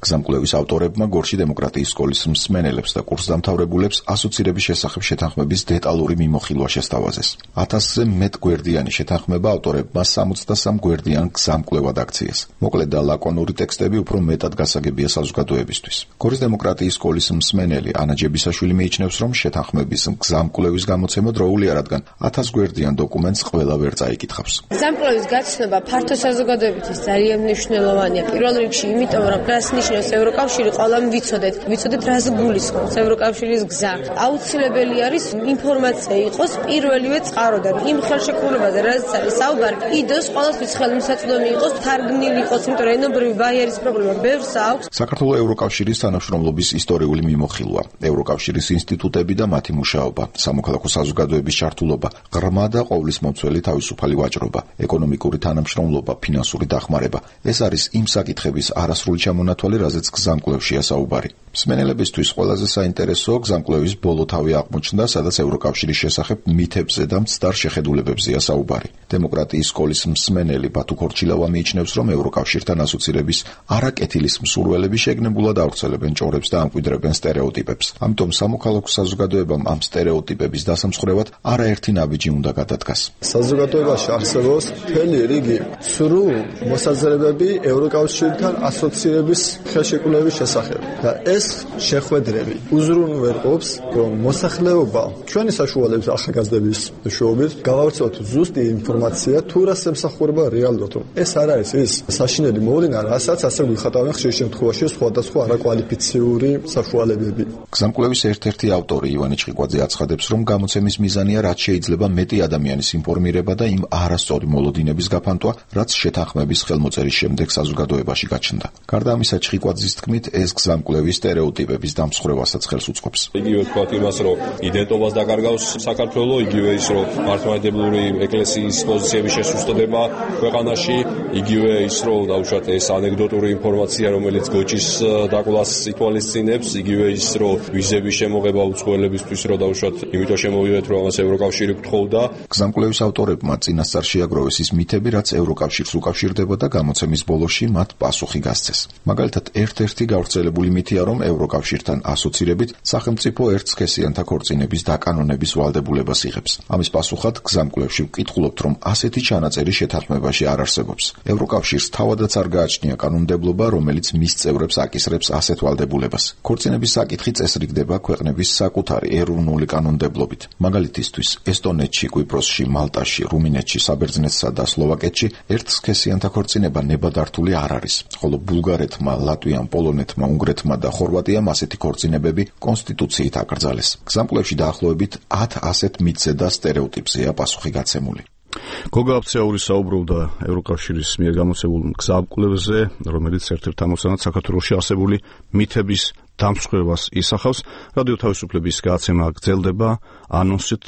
S17: გზამკვლევის ავტორებმა გორში დემოკრატიის სკოლის მსმენელებს და კურსდამთავრებულებს ასოცირების შესახებ შეთანხმების დეტალური მიმოხილვა შესთავაზეს. 1000-ზე მეტ გვერდიანი შეთანხმება ავტორებმა 63 გვერდიან გზამკვლევად აქციეს. მოკლედ და ლაკონური ტექსტები უფრო მეტად გასაგებია საზოგადოებისთვის. გორის დემოკრატიის სკოლის მსმენელი ანა ჯებისაშვილი მიიჩნევს, რომ შეთანხმების გზამკვლევის გამოცემა დროულია, რადგან 1000 გვერდიან დოკუმენტს ყველა ვერ წაიკითხავს.
S18: გზამკვლევის გაცნობა ფართო საზოგადოებისთვის ძალიან მნიშვნელოვანია. პირველ რიგში იმიტომ, რომ რას ნიშნავს ევროკავშირი, ყველამ ვიცოდეთ რას გულისხმობს ევროკავშირის გზა. აუცილებელი არის ინფორმაცია იყოს პირველივე წყაროდან. იმ ხელშეკრულებაზე, რაც არის საუბარი, იდოს ყველასთვის ხელმისაწვდომი იყოს, თარგმნილი იყოს, იმიტომ რომ ენობრივი ბარიერის პრობლემა ბევრს აქვს.
S17: საქართველოს ევროკავშირის თანამშრომლობის ისტორიული მიმოხილვა, ევროკავშირის ინსტიტუტები და მათი მუშაობა, სამოქალაქო საზოგადოების ჩართულობა, ღრმა და ყოვლისმომცველი თავისუფალი ვაჭრობა, ეკონომიკური თანამშრომლობა, ფინანსური დახმარება. ეს არის იმ საკითხების არასრული ჩამონათვალი, რაზეც გზამკვლევშია საუბარი. მსმენელებისთვის ყველაზე საინტერესოა გზამკვლევის ბოლო თავი აღმოჩნდა, სადაც ევროკავშირის შესახებ მითებზე და მცდარ შეხედულებებზეა საუბარი. დემოკრატიის სკოლის მსმენელი ბათუ ქორჩილავა მიიჩნევს, რომ ევროკავშირთან ასოცირების არაკეთილის მსურველები შეგნებულად ავრცელებენ ჭორებს და ამკვიდრებენ სტერეოტიპებს. ამიტომ სამოქალაქო საზოგადოებამ ამ სტერეოტიპების დასამსხვრევად არაერთი ნაბიჯი უნდა გადადგას.
S19: საზოგადოებაში არსებობს მთელი რიგი სრულ მოსაზრებები ევროკავშირთან ასოცირების ხელშეკრულების შესახებ და ეს შეხვედრები უზრუნველყოფს, რომ მოსახლეობა ჩვენი საშუალების ახალგაზრდების მეშვეობით გავავრცელოთ ზუსტი ინფორმაცია თუ რას ემსახურება რეალურად, რომ ეს არ არის ის საშინელი მოვლენა, რასაც ასე გვიხატავენ ხშირ შემთხვევაში სხვადასხვა არაკვალიფიციური საშუალებები.
S17: გზამკვლევის ერთ-ერთი ავტორი ივანე ჭყიკვაძე აცხადებს, რომ გამოცემის მიზანია რაც შეიძლება მეტი ადამიანის ინფორმირება და იმ არასწორი მოლოდინების გაფანტვა, რაც შეთანხმების ხელმოწერის შემდეგ საზოგადოებაში გაჩნდა. გარდა ამისა, ჭყიკვაძის თქმით, ეს გზამკვლევის სტერეოტიპების დამსხვრევასაც ხელს უწყობს.
S20: იგივე თქვათ იმას, რომ იდენტობას დაკარგავს საქართველო, იგივე ის, რომ მართლმადიდებლური ეკლესიის პოზიციების შესუსტდება ქვეყანაში, იგივე ის, რომ დაუშვათ ეს ანეკდოტური ინფორმაცია, რომელიც გოჭის დაკვლას ითვალისწინებს, იგივე ის, რომ ვიზების შემოღება უცხოელებისთვის, რომ დაუშვათ, იმიტომ შემოვიდეთ, რომ ამას ევროკავშირი გთხოვდა.
S17: გზამკვლევის ავტორებმა წინასწარ შეაგროვეს ის მითები, რაც ევროკავშირს უკავშირდებოდა გამოცემის ბოლოში მათ პასუხი გასცეს. მაგალითად, ერთ-ერთი გავრცელებული მითია, რომ ევროკავშირთან ასოცირებით სახელმწიფო ერთსქესიანთა ქორწინების დაკანონების ვალდებულებას იღებს. ამის პასუხად გზამკვლევში ვკითხულობთ, რომ ასეთი ჩანაწერი შეთანხმებაში არ არსებობს. ევროკავშირს თავადაც არ გააჩნია კანონმდებლობა, რომელიც მის წევრებს აკისრებს ასეთ ვალდებულებას. ქორწინების საკითხი წესრიგდება ქვეყნების საკუთარი ეროვნული კანონმდებლობით. მაგალითისთვის, ესტონეთში, კვიპროსში, მალტაში, რუმინეთში, საბერძნეთსა და სლოვაკეთში ერთსქესიანთა ქორწინება ნებადართული არ არის, ხოლო ბულგარეთმა, ლატვიამ, პოლონეთმა, უნგრეთმა და ხორვატიამ ასეთი ქორწინებები კონსტიტუციით აკრძალეს. გზამკვლევში დაახლოებით 10 ასეთ მითზე და სტერეოტიპზეა პასუხი გაცემული.
S1: გოგა აფცეაური საუბრობდა ევროკავშირის მიერ გამოცემულ გზამკვლევზე, რომელიც ერთ-ერთ ამოცანად საქართველოში არსებული მითების დამსხვრევას ისახავს. რადიო თავისუფლების გადაცემა გრძელდება ანონსით.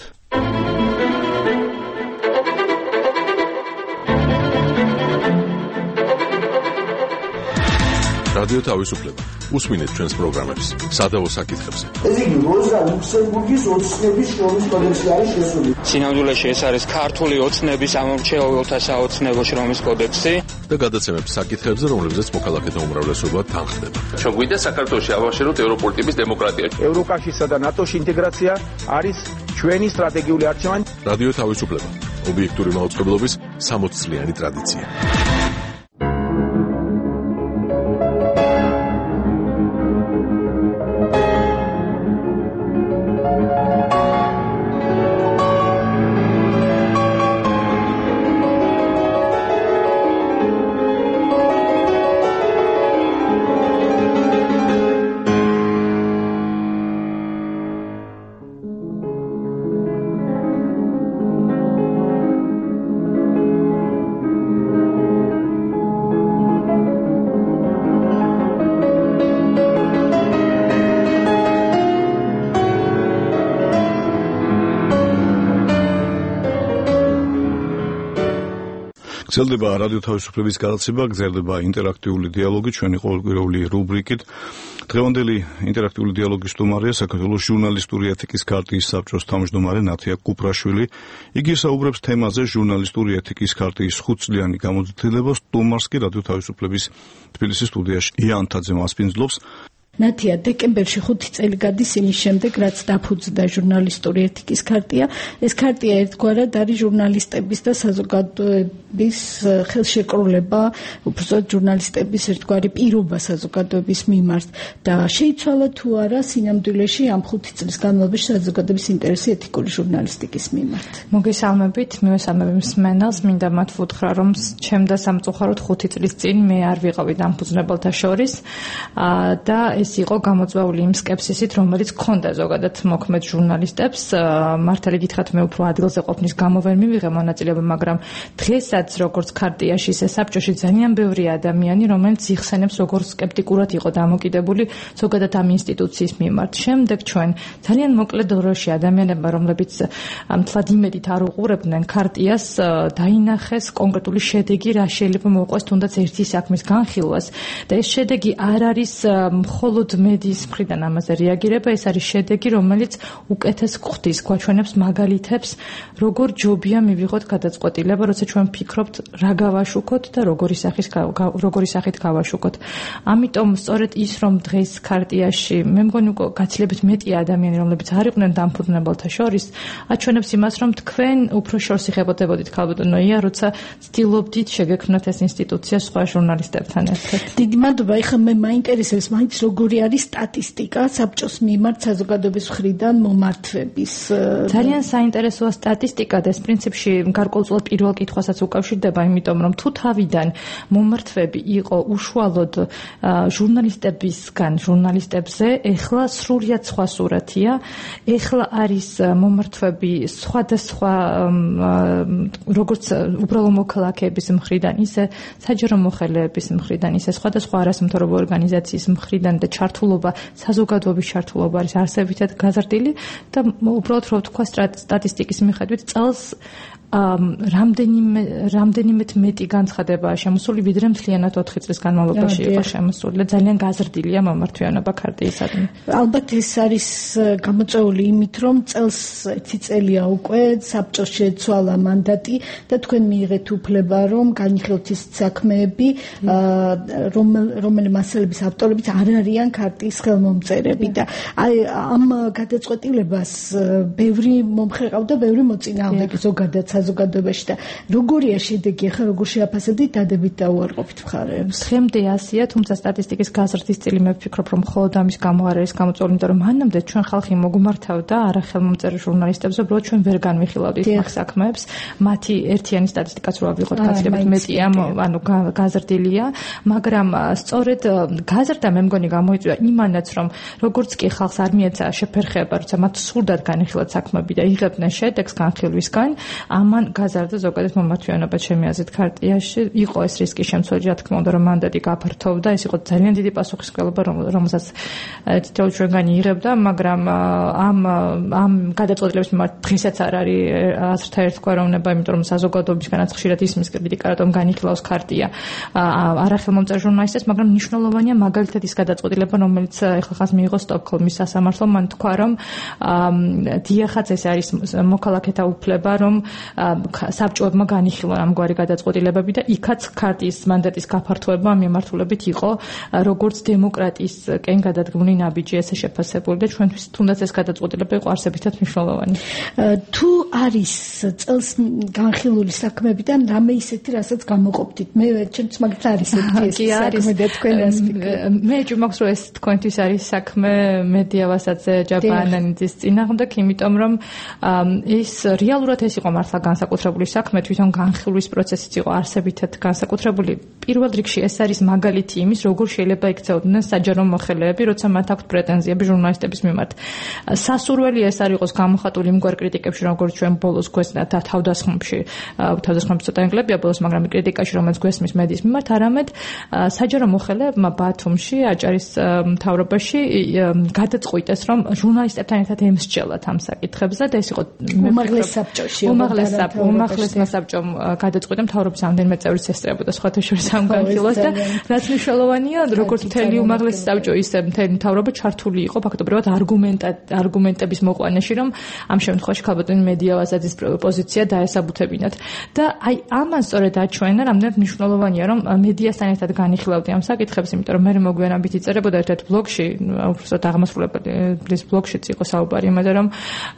S10: რადიო თავისუფლება. უსმინეთ ჩვენს პროგრამებს სადავო საკითხებზე.
S21: ეს იგი როზა ლუქსემბურგის ოცნების შრომის კოდექსი არის შესული.
S22: სინამდვილეში ეს არის ქართული ოცნების ამომრჩეველთა საოცნებო შრომის კოდექსი
S10: და გადაცემებს საკითხებზე, რომლებზეც მოქალაქეთა უმრავლესობა თანხმდება.
S23: ჩვენ გვინდა საქართველოში ავაშეროთ ევროპული ტიპის დემოკრატია.
S24: ევროკავშირსა და ნატოში ინტეგრაცია არის ჩვენი სტრატეგიული არჩევანი.
S10: რადიო თავისუფლება. ობიექტური მაუწყებლობის 60 წლიანი ტრადიცია.
S1: გრძელდება რადიო თავისუფლების გადაცემა, გრძელდება ინტერაქტიული დიალოგი ჩვენი ყოველკვირეული რუბრიკით. დღევანდელი ინტერაქტიული დიალოგის სტუმარია საქართველოს ჟურნალისტური ეთიკის ქარტიის საბჭოს თავმჯდომარე ნათია კუპრაშვილი. იგი საუბრებს თემაზე ჟურნალისტური ეთიკის ქარტიის 5-წლიანი გამოძიება. სტუმარს კი რადიო თავისუფლების თბილისის სტუდიაში იან თაძე მასპინძლობს.
S2: ნათია, დეკემბერში 5 წელი გადის იმის შემდეგ, რაც დაფუძნდა ჟურნალისტური ეთიკის ქარტია. ეს ქარტია ერთგვარად არის ჟურნალისტების და საზოგადოების ხელშეკრულება, უბრალოდ ჟურნალისტების ერთგვარი პირობა საზოგადოების მიმართ და შეიცვალა თუ არა სინამდვილეში ამ 5 წლის განმავლობაში საზოგადოების ინტერესი ეთიკური ჟურნალისტიკის მიმართ.
S5: მოგესალმებით, მივესალმები მსმენელს, მინდა მათ ვუთხრა, რომ ჩემდა სამწუხაროდ 5 წლის წინ მე არ ვიყავი დამფუძნებელთა შორის და ეს იყო გამოწვეული იმ სკეპსისით, რომელიც ჰქონდა ზოგადად მოქმედ ჟურნალისტებს. მართალი გითხრათ, მე უფრო ადგილზე ყოფნის გამო ვერ მივიღე მონაწილეობა, მაგრამ დღესაც როგორც ქარტიაში, ისე საბჭოში ძალიან ბევრი ადამიანი, რომელიც იხსენებს, როგორც სკეპტიკურად იყო დამოკიდებული ზოგადად ამ ინსტიტუციის მიმართ. შემდეგ ჩვენ ძალიან მოკლედ დროში ადამიანებმა, რომლებიც მთლად იმედით არ უყურებდნენ ქარტიას, დაინახეს კონკრეტული შედეგი, რა შეიძლება მოუყვეს თუნდაც ერთი საქმის განხილვას და ეს შედეგი არ არის მხოლოდ მედიის მხრიდან ამაზე რეაგირება, ეს არის შედეგი, რომელიც უკეთეს ხვდის, გვაჩვენებს მაგალითებს, როგორ ჯობია მივიღოთ გადაწყვეტილება, როცა ჩვენ ვფიქრობთ, რა გავაშუქოთ და როგორი სახით გავაშუქოთ. ამიტომ სწორედ ის, რომ დღეს ქარტიაში მე მგონი უკვე გაცილებით მეტი ადამიანი, რომლებიც არ იყვნენ დამფუძნებელთა შორის, აჩვენებს იმას, რომ თქვენ უფრო შორს იხებოდებოდით ქალბატონო ია, როცა ცდილობდით შეგექმნათ ეს ინსტიტუცია სხვა ჟურნალისტებთან ერთად.
S2: დიდი მადლობა. ეხლა მე მაინტერესებს მაინც როგორი არის სტატისტიკა საბჭოს მიმართ საზოგადოების მხრიდან მომართვების.
S5: ძალიან საინტერესოა სტატისტიკა და ეს პრინციპში გარკვეულწილად პირველ კითხვასაც უკავშირდება, იმიტომ რომ თუ თავიდან მომართვები იყო უშუალოდ ჟურნალისტებზე, ეხლა სრულიად სხვა სურათია. ეხლა არის მომართვები სხვადასხვა როგორც უბრალო მოქალაქეების მხრიდან, ისე საჯარო მოხელეების მხრიდან, ისე სხვადასხვა არასამთავრობო ორგანიზაციის მხრიდან და ჩართულობა, საზოგადოების ჩართულობა არის არსებითად გაზრდილი და უბრალოდ რო ვთქვა სტატისტიკის მიხედვით წელს რამდენიმეთ მეტი განცხადებაა შემოსული, ვიდრე მთლიანად 4 წლის განმავლობაში იყო შემოსული და ძალიან გაზრდილია მომართვიანობა ქარტიისადმი.
S2: ალბათ ეს არის გამოწვეული იმით, რომ წელს 1 წელია უკვე საბჭოს შეცვალა მანდატი და თქვენ მიიღეთ უფლება, რომ განიხილოთ ის საქმეები, რომელი მასალების ავტორებიც არ არიან ქარტიის ხელმომწერები და ამ გადაწყვეტილებას ბევრი მომხრე ყავდა, ბევრი მოწინააღმდეგე ზოგადად საზოგადოებაში და როგორია შედეგი, ახლა როგორ შეაფასებდით დადებით და უარყოფით მხარეებს?
S5: დღემდე ასია, თუმცა სტატისტიკის გაზრდის წილი მე ვფიქრობ, რომ მხოლოდ ამის გამო არ არის გამოწვეული, იმიტომ რომ მანამდე ჩვენ ხალხი მოგუმართავდა არახელმომწერი ჟურნალისტებს, უბრალოდ ჩვენ ვერ განვიხილავდით მაგ საქმეებს. მათი ერთიანი სტატისტიკაც რო ავიღოთ, გაცილებით მეტია, ანუ გაზრდილია, მაგრამ სწორედ გაზრდა მე მგონი გამოიწვია იმანაც, რომ როგორც კი ხალხს არ მიეცა შეფერხება, როცა მათ სურდათ განიხილოთ საქმეები და იღებდნენ შედეგს განხილვისგან, ამან გაზარდა ზოგადად მომართვიანობა ჩემი აზრით ქარტიაში. იყო ეს რისკი შემცველი, რა თქმა უნდა, რომ მანდატი გაფართოვდა, ეს იყო ძალიან დიდი პასუხისმგებლობა, რომელსაც თითოეულ ჩვენგანი იღებდა, მაგრამ ამ გადაწყვეტილების მიმართ დღესაც არ არის აზრთა ერთგვაროვნება, იმიტომ რომ საზოგადოებისგანაც ხშირად ისმის კრიტიკა, რომ განიხილავს ქარტია არახელმომწერ ჟურნალისტებს, მაგრამ მნიშვნელოვანია მაგალითად ის გადაწყვეტილება, რომელიც ეხლა ხას მიიღო სტოკჰოლმის სასამართლომ, მან თქვა, რომ დიახაც ეს არის მოქალაქეთა უფლება, რომ საბჭოებმა განიხილონ ამგვარი გადაწყვეტილებები და იქაც ქარტიის მანდატის გაფართოება ამ მიმართულებით იყო როგორც დემოკრატიისკენ გადადგმული ნაბიჯი, ესე შეფასებული და ჩვენთვის თუნდაც ეს გადაწყვეტილება იყო არსებითად მნიშვნელოვანი.
S2: თუ არის წელს განხილული საქმეებიდან რამე ისეთი, რასაც გამოყოფდით, მე ჩემთვის მაგით არის ესეთი საქმე და თქვენ ეს
S5: მე ჯუმაქვს რომ ეს თქვენთვის არის საქმე მედიავასაც ჯაბანანიძის წინააღმდეგ, იმიტომ რომ ეს რეალურად ეს იყო მართლა განსაკუთრებული საქმე, თვითონ განხილვის პროცესიც იყო არსებითად განსაკუთრებული. პირველ რიგში ეს არის მაგალითი იმის, როგორ შეიძლება იქცეოდნენ საჯარო მოხელეები, როცა მათ აქვთ პრეტენზიები ჟურნალისტების მიმართ. სასურველი ეს არ იყოს გამოხატული იმგვარ კრიტიკებში, როგორც ჩვენ ბოლოს გვესმით თავდასხმებში ცოტა ენგლებია ბოლოს, მაგრამ კრიტიკაში, რომელიც გვესმის მედიის მიმართ, არამედ საჯარო მოხელეებმა ბათუმში, აჭარის მთავრობაში გადაწყვიტეს, რომ ჟურნალისტებთან ერთად ემსჯელათ ამ საკითხებზე და ეს იყო
S2: უმაღლეს საბჭოში.
S5: უმაღლეს უმაღლესმა საბჭომ გადაწყვიტა მთავრობის ამდენიმე წევრიც ესწრებოდა სხვათა შორის ამ განხილვას და რაც მნიშვნელოვანია, როგორც მთელი უმაღლესი საბჭო, ისე მთელი მთავრობა ჩართული იყო ფაქტობრივად არგუმენტების მოყვანაში, რომ ამ შემთხვევაში ქალბატონი მედია ვაზაძის პოზიცია დაესაბუთებინათ. და აი ამან სწორედ აჩვენა, რამდენად მნიშვნელოვანია, რომ მედიასთან ერთად განიხილავდი ამ საკითხებს, იმიტომ რომ მე მოგვიანებით იწერებოდა ერთ-ერთ ბლოგში, უბრალოდ აღმასრულებლის ბლოგშიც იყო საუბარი იმაზე, რომ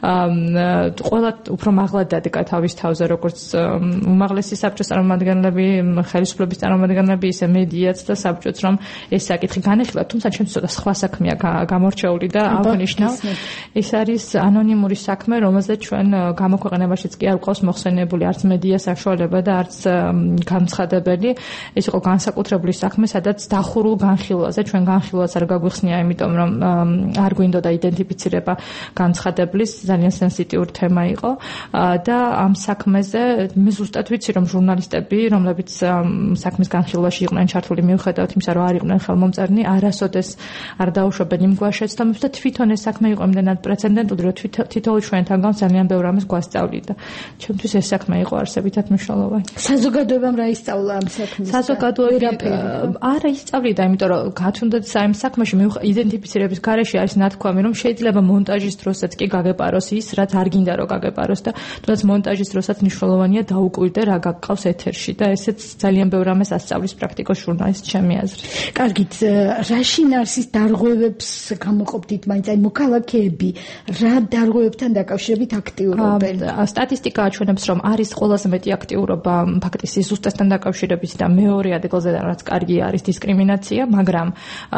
S5: ყველა უფრო მაღლა დადგა თავის თავზე, როგორც უმაღლესი საბჭოს წარმომადგენლები, ხელისუფლების წარმომადგენლები, ისე მედიაც და საბჭოც, რომ ეს საკითხი განეხილა, თუმცა ჩემს ცოტა სხვა საქმეა გამორჩეული და აღნიშნავ, ეს არის ანონიმური საქმე, რომელზეც ჩვენ გამოქვეყნებაშიც კი არ გვყავს მოხსენებული არც მედია საშუალება და არც განცხადებელი. ეს იყო განსაკუთრებული საქმე, სადაც დახურულ განხილვაზე, ჩვენ განხილვას არ გაგვიხსნია, იმიტომ რომ არ გვინდოდა იდენტიფიცირება განცხადებლის, ძალიან სენსიტიური თემა იყო და ამ საქმეზე მე ზუსტად ვიცი, რომ ჟურნალისტები, რომლებიც საქმის განხილვაში იყვნენ ჩართული, მიუხედავად იმისა, რომ არ იყვნენ ხელმომწერნი, არასოდეს არ დაუშვებენ იმ გვაშეცდომებს და თვითონ ეს საქმე იყო იმდენად პრეცედენტული, რომ თითოეული ჩვენთანგან ძალიან ბევრ ამას გვასწავლიდა. ჩემთვის ეს საქმე იყო არსებითად მნიშვნელოვანი.
S2: საზოგადოებამ რა ისწავლა ამ საქმეს?
S5: საზოგადოება არა ისწავლიდა, იმიტომ რომ გათუნდათ ამ საქმეში იდენტიფიცირების გარეშე არის ნათქვამი, რომ შეიძლება მონტაჟის დროსაც კი გაგეპაროს ის, რაც არ გინდა რომ გაგეპაროს და თუნდაც მონტაჟის დროსაც მნიშვნელოვანია დაუკვირდე რა გაგყავს ეთერში და ესეც ძალიან ბევრ ამას ასწავლის პრაქტიკოს ჟურნალისტ ჩემი აზრით.
S2: კარგით, რა შინაარსის დარღვევებს გამოყოფდით მაინც აი მოქალაქეები რა დარღვევებთან დაკავშირებით აქტიურობენ?
S5: სტატისტიკა აჩვენებს, რომ არის ყველაზე მეტი აქტიურობა ფაქტის სიზუსტესთან დაკავშირებით და მეორე ადგილზე რაც კარგი არის დისკრიმინაცია, მაგრამ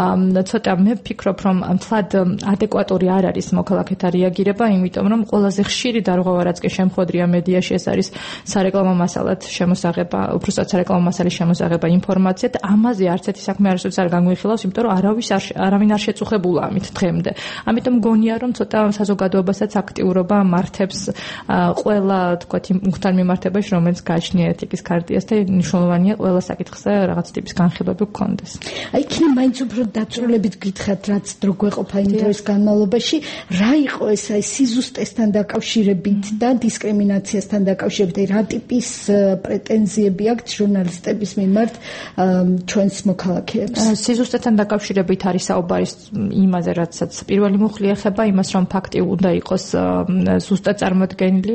S5: ცოტა მე ვფიქრობ, რომ თლად ადეკვატური არ არის მოქალაქეთა რეაგირება, იმიტომ რომ ყველაზე ხშირი დარღვევა რაც კი შემხვედრია მედიაში, ეს არის სარეკლამო მასალად შემოსაღება, უბრალოდ სარეკლამო მასალის შემოსაღება ინფორმაცია და ამაზე არც ერთი საქმე არასოდეს არ განგვიხილავს, იმიტომ რომ არავინ არ შეწუხებულა ამით დღემდე. ამიტომ მგონია, რომ ცოტა საზოგადოებასაც აქტიურობა მართებს ყველა, თქვათ, მუხთან მიმართებაში, რომელიც გააჩნია ეთიკის ქარტიას და მნიშვნელოვანია ყველა საკითხზე რაღაც ტიპის განხილვები გქონდეს.
S2: აი, იქნებ მაინც უფრო დაწვრილებით გითხრათ, რაც დრო გვეყოფა იმ დროის განმავლობაში, რა იყო ეს აი სიზუსტესთან დაკავშირებით და დისკრიმინაციასთან დაკავშირებით, აი რა ტიპის პრეტენზიები აქვთ ჟურნალისტების მიმართ ჩვენს მოქალაქეებს?
S5: სიზუსტესთან დაკავშირებით არის საუბარი იმაზე, რაცაც პირველი მუხლი ეხება იმას, რომ ფაქტი უნდა იყოს ზუსტად წარმოდგენილი.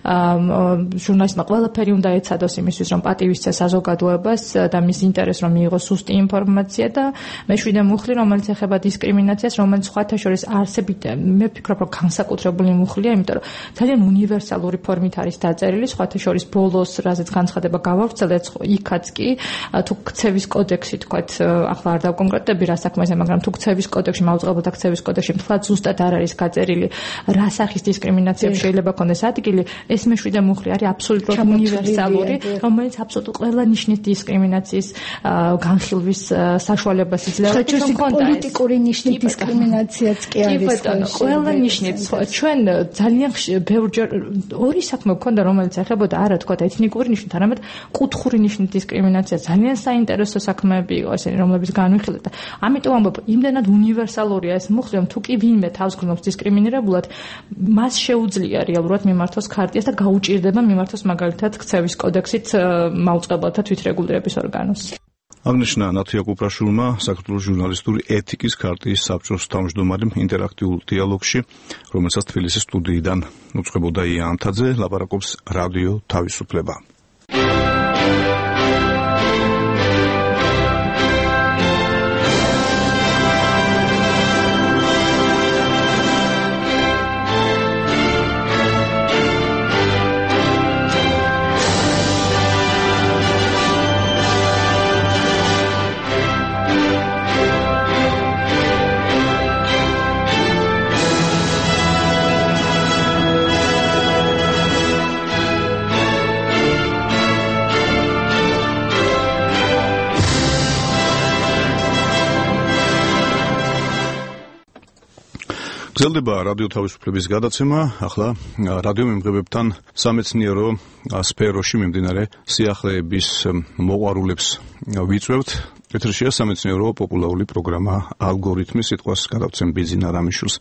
S5: ჟურნალისტმა ყველაფერი უნდა ეცადოს იმისთვის, რომ პატივისცე საზოგადოებას და მის ინტერესს რომ მიიღოს ზუსტი ინფორმაცია და მეშვიდე მუხლი, რომელიც ეხება დისკრიმინაციას, რომელიც სხვათა შორის არსებით, მე ვფიქრობ, რომ განსაკუთრებული მუხლია, იმიტომ რომ ძალიან უნივერსალური ფორმით არის დაწერილი, სხვათა შორის ბოლოს, რაზეც განცხადება გავავრცელეთ, იქაც კი თუ ქცევის კოდექსი, თქვათ, ახლა არ დავკონკრეტები რა საქმეზე, მაგრამ თუ ქცევის კოდექსში, მაუწყებელთა ქცევის კოდექსში მთლად ზუსტად არ არის გაწერილი რა სახის დისკრიმინაციებს შეიძლება ქონდეს ადგილი, ეს მეშვიდე მუხლი არის აბსოლუტურად უნივერსალური, რომელიც აბსოლუტურად ყველა ნიშნის დისკრიმინაციის განხილვის საშუალებას იძლევა.
S2: პოლიტიკური ნიშნის დისკრიმინაციაც კი არის.
S5: ყველა ნიშნით ჩვენ ძალიან ბევრჯერ ორი საქმე გვქონდა, რომელიც ეხებოდა არა თქვა ეთნიკური ნიშნით, არამედ კუთხური ნიშნით დისკრიმინაცია. ძალიან საინტერესო საქმეები იყო ესენი, რომლებიც განვიხილეთ და ამიტომ ამბობ, იმდენად უნივერსალურია ეს მუხლი, რომ თუ კი ვინმე თავს გნობს დისკრიმინირებულად, მას შეუძლია რეალურად მიმართოს ქარტიას და გაუჭირდება მიმართოს მაგალითად ქცევის კოდექსით მაუწყებელთა თვითრეგულირების ორგანოს.
S1: აღნიშნა ნათია კუპრაშვილმა საქართველოს ჟურნალისტური ეთიკის ქარტიის საბჭოს თავმჯდომარემ ინტერაქტიულ დიალოგში, რომელსაც თბილისის სტუდიიდან უწყებოდა ია ანთაძე, ლაპარაკობს რადიო თავისუფლება. გრძელდება რადიო თავისუფლების გადაცემა. ახლა რადიო მიმღებებთან სამეცნიერო სფეროში მიმდინარე სიახლეების მოყვარულებს ვიწვევთ. ეთერშია სამეცნიერო პოპულარული პროგრამა ალგორითმი, სიტყვას გადავცემ ბიზინა რამიშვილს.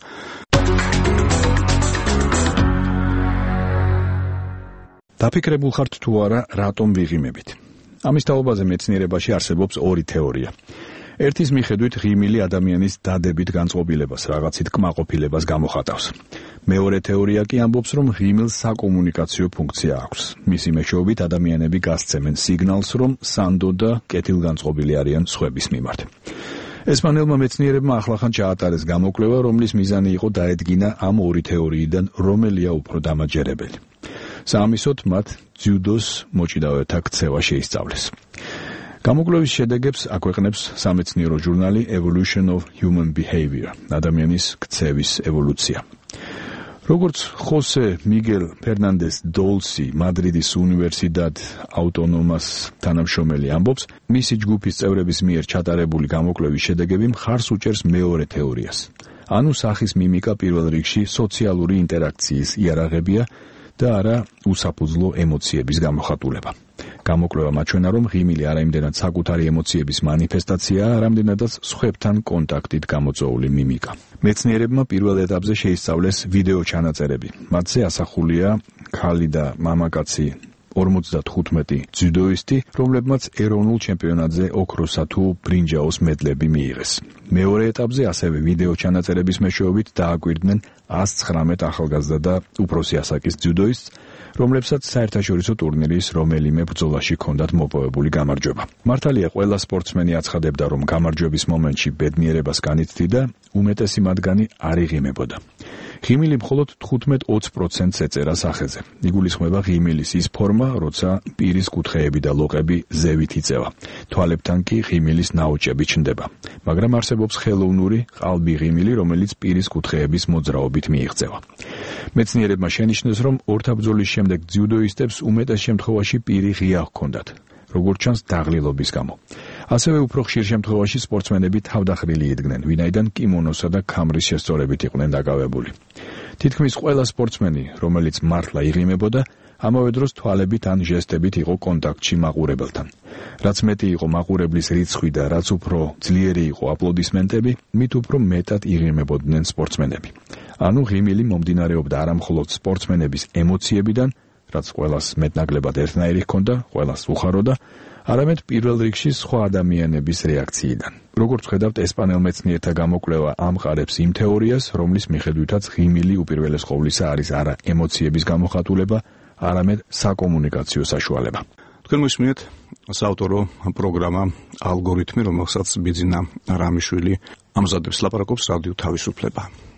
S6: დაფიქრებულ ხართ თუ არა რატომ ვიღიმებით? ამის თაობაზე მეცნიერებაში არსებობს ორი თეორია. ერთის მიხედვით ღიმილი ადამიანის დადებით განწყობილებას, რაღაცით კმაყოფილებას გამოხატავს. მეორე თეორია კი ამბობს, რომ ღიმილს საკომუნიკაციო ფუნქცია აქვს. მისი მეშვეობით ადამიანები გასცემენ სიგნალს, რომ სანდო და კეთილგანწყობილი არიან სხვების მიმართ. ესპანელმა მეცნიერებმა ახლახან ჩაატარეს გამოკვლევა, რომლის მიზანი იყო დაედგინა ამ ორი თეორიიდან რომელია უფრო დამაჯერებელი. საამისოდ მათ ძიუდოს მოჭიდავეთა ქცევა შეისწავლეს. გამოკვლევის შედეგებს აქვეყნებს სამეცნიერო ჟურნალი Evolution of Human Behavior, ადამიანის ქცევის ევოლუცია. როგორც ხოსე მიგელ ფერნანდეს დოლსი მადრიდის უნივერსიტეტ აუტონომას თანამშრომელი ამბობს, მისი ჯგუფის წევრების მიერ ჩატარებული გამოკვლევის შედეგები მხარს უჭერს მეორე თეორიას. ანუ სახის მიმიკა პირველ რიგში სოციალური ინტერაქციის იარაღებია და არა უსაფუძვლო ემოციების გამოხატულება. გამოკვლევა მაჩვენა, რომ ღიმილი არა იმდენად საკუთარი ემოციების მანიფესტაციაა, არამდენადაც სხვებთან კონტაქტით გამოწვეული მიმიკა. მეცნიერებმა პირველ ეტაპზე შეისწავლეს ვიდეო ჩანაწერები. მათზე ასახულია ქალი და მამაკაცი 55 ძიუდოისტი, რომლებმაც ეროვნულ ჩემპიონატზე ოქროსა თუ ბრინჯაოს მედლები მიიღეს. მეორე ეტაპზე ასევე ვიდეო ჩანაწერების მეშვეობით დააკვირდნენ 119 ახალგაზრდა და უფროსი ასაკის ძიუდოისტს, რომლებსაც საერთაშორისო ტურნირის რომელიმე ბრძოლაში ჰქონდათ მოპოვებული გამარჯვება. მართალია, ყველა სპორტსმენი აცხადებდა, რომ გამარჯვების მომენტში ბედნიერებას განიცდიდა, უმეტესი მათგანი არ იღიმებოდა. ღიმილი მხოლოდ 15-20%-ს ეწერა სახეზე. იგულისხმება ღიმილის ის ფორმა, როცა პირის კუთხეები და ლოყები ზევით იწევა. თვალებთან კი ღიმილის ნაოჭები ჩნდება. მაგრამ არსებობს ხელოვნური ყალბი ღიმილი, რომელიც პირის კუთხეების მოძრაობით მიიღწევა. მეცნიერებმა შენიშნეს, რომ ორთაბრძოლის შემდეგ ძიუდოისტებს უმეტეს შემთხვევაში პირი ღია ჰქონდათ, როგორც ჩანს დაღლილობის გამო. ასევე უფრო ხშირ შემთხვევაში სპორტსმენები თავდახრილი იდგნენ, ვინაიდან კიმონოსა და ქამრის შესწორებით იყვნენ დაკავებული. თითქმის ყველა სპორტსმენი, რომელიც მართლა იღიმებოდა, ამავე დროს თვალებით ან ჟესტებით იყო კონტაქტში მაყურებელთან. რაც მეტი იყო მაყურებლის რიცხვი და რაც უფრო ძლიერი იყო აპლოდისმენტები, მით უფრო მეტად იღიმებოდნენ სპორტსმენები. ანუ ღიმილი მომდინარეობდა არა მხოლოდ სპორტსმენების ემოციებიდან, რაც ყველას მეტნაკლებად ერთნაირი ჰქონდა, ყველას უხაროდა, არამედ პირველ რიგში სხვა ადამიანების რეაქციიდან. როგორც ხედავთ, ესპანელ მეცნიერთა გამოკვლევა ამყარებს იმ თეორიას, რომლის მიხედვითაც ღიმილი უპირველეს ყოვლისა არის არა ემოციების გამოხატულება, არამედ საკომუნიკაციო საშუალება.
S1: თქვენ მისმენთ საავტორო პროგრამა ალგორითმი, რომელსაც ბიძინა რამიშვილი ამზადებს, ლაპარაკობს რადიო თავისუფლება.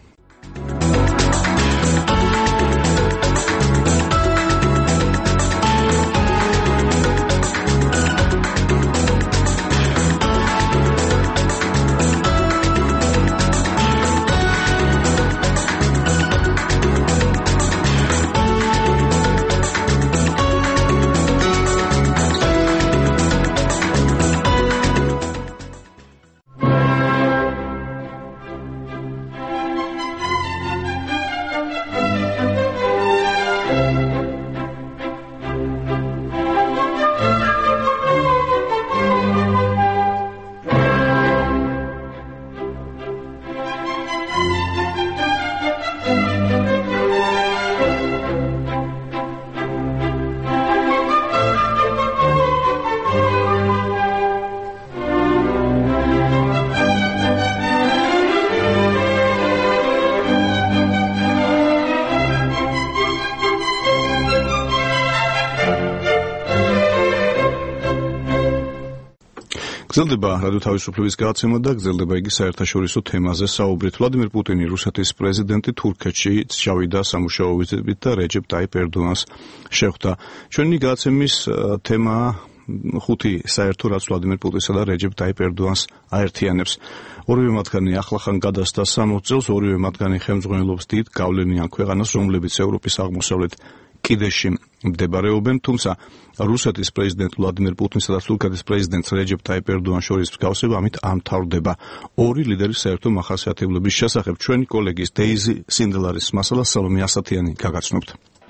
S1: გრძელდება რადიო თავისუფლების გადაცემა და გრძელდება იგი საერთაშორისო თემაზე საუბრით. ვლადიმერ პუტინი, რუსეთის პრეზიდენტი, თურქეთში ჩავიდა სამუშაო ვიზიტით და რეჯეპ ტაიპ ერდოღანს შეხვდა. ჩვენი გადაცემის თემაა 5 საერთო, რაც ვლადიმერ პუტინსა და რეჯეპ ტაიპ ერდოღანს აერთიანებს. ორივე მათგანი ახლახან გადასცა 60 წელს, ორივე მათგანი ხელმძღვანელობს დიდ გავლენიან ქვეყანას, რომლებიც ევროპის აღმოსავლეთ კიდეში მდებარეობენ, თუმცა რუსეთის პრეზიდენტ ვლადიმერ პუტინსა და თურქეთის პრეზიდენტ რეჯეპ ტაიპ ერდოღანს შორის მსგავსება ამით ამთავრდება. ორი ლიდერის საერთო მახასიათებლების შესახებ ჩვენი კოლეგის დეიზი სინდელარის მასალას სალომე ასათიანი გაგაცნობთ.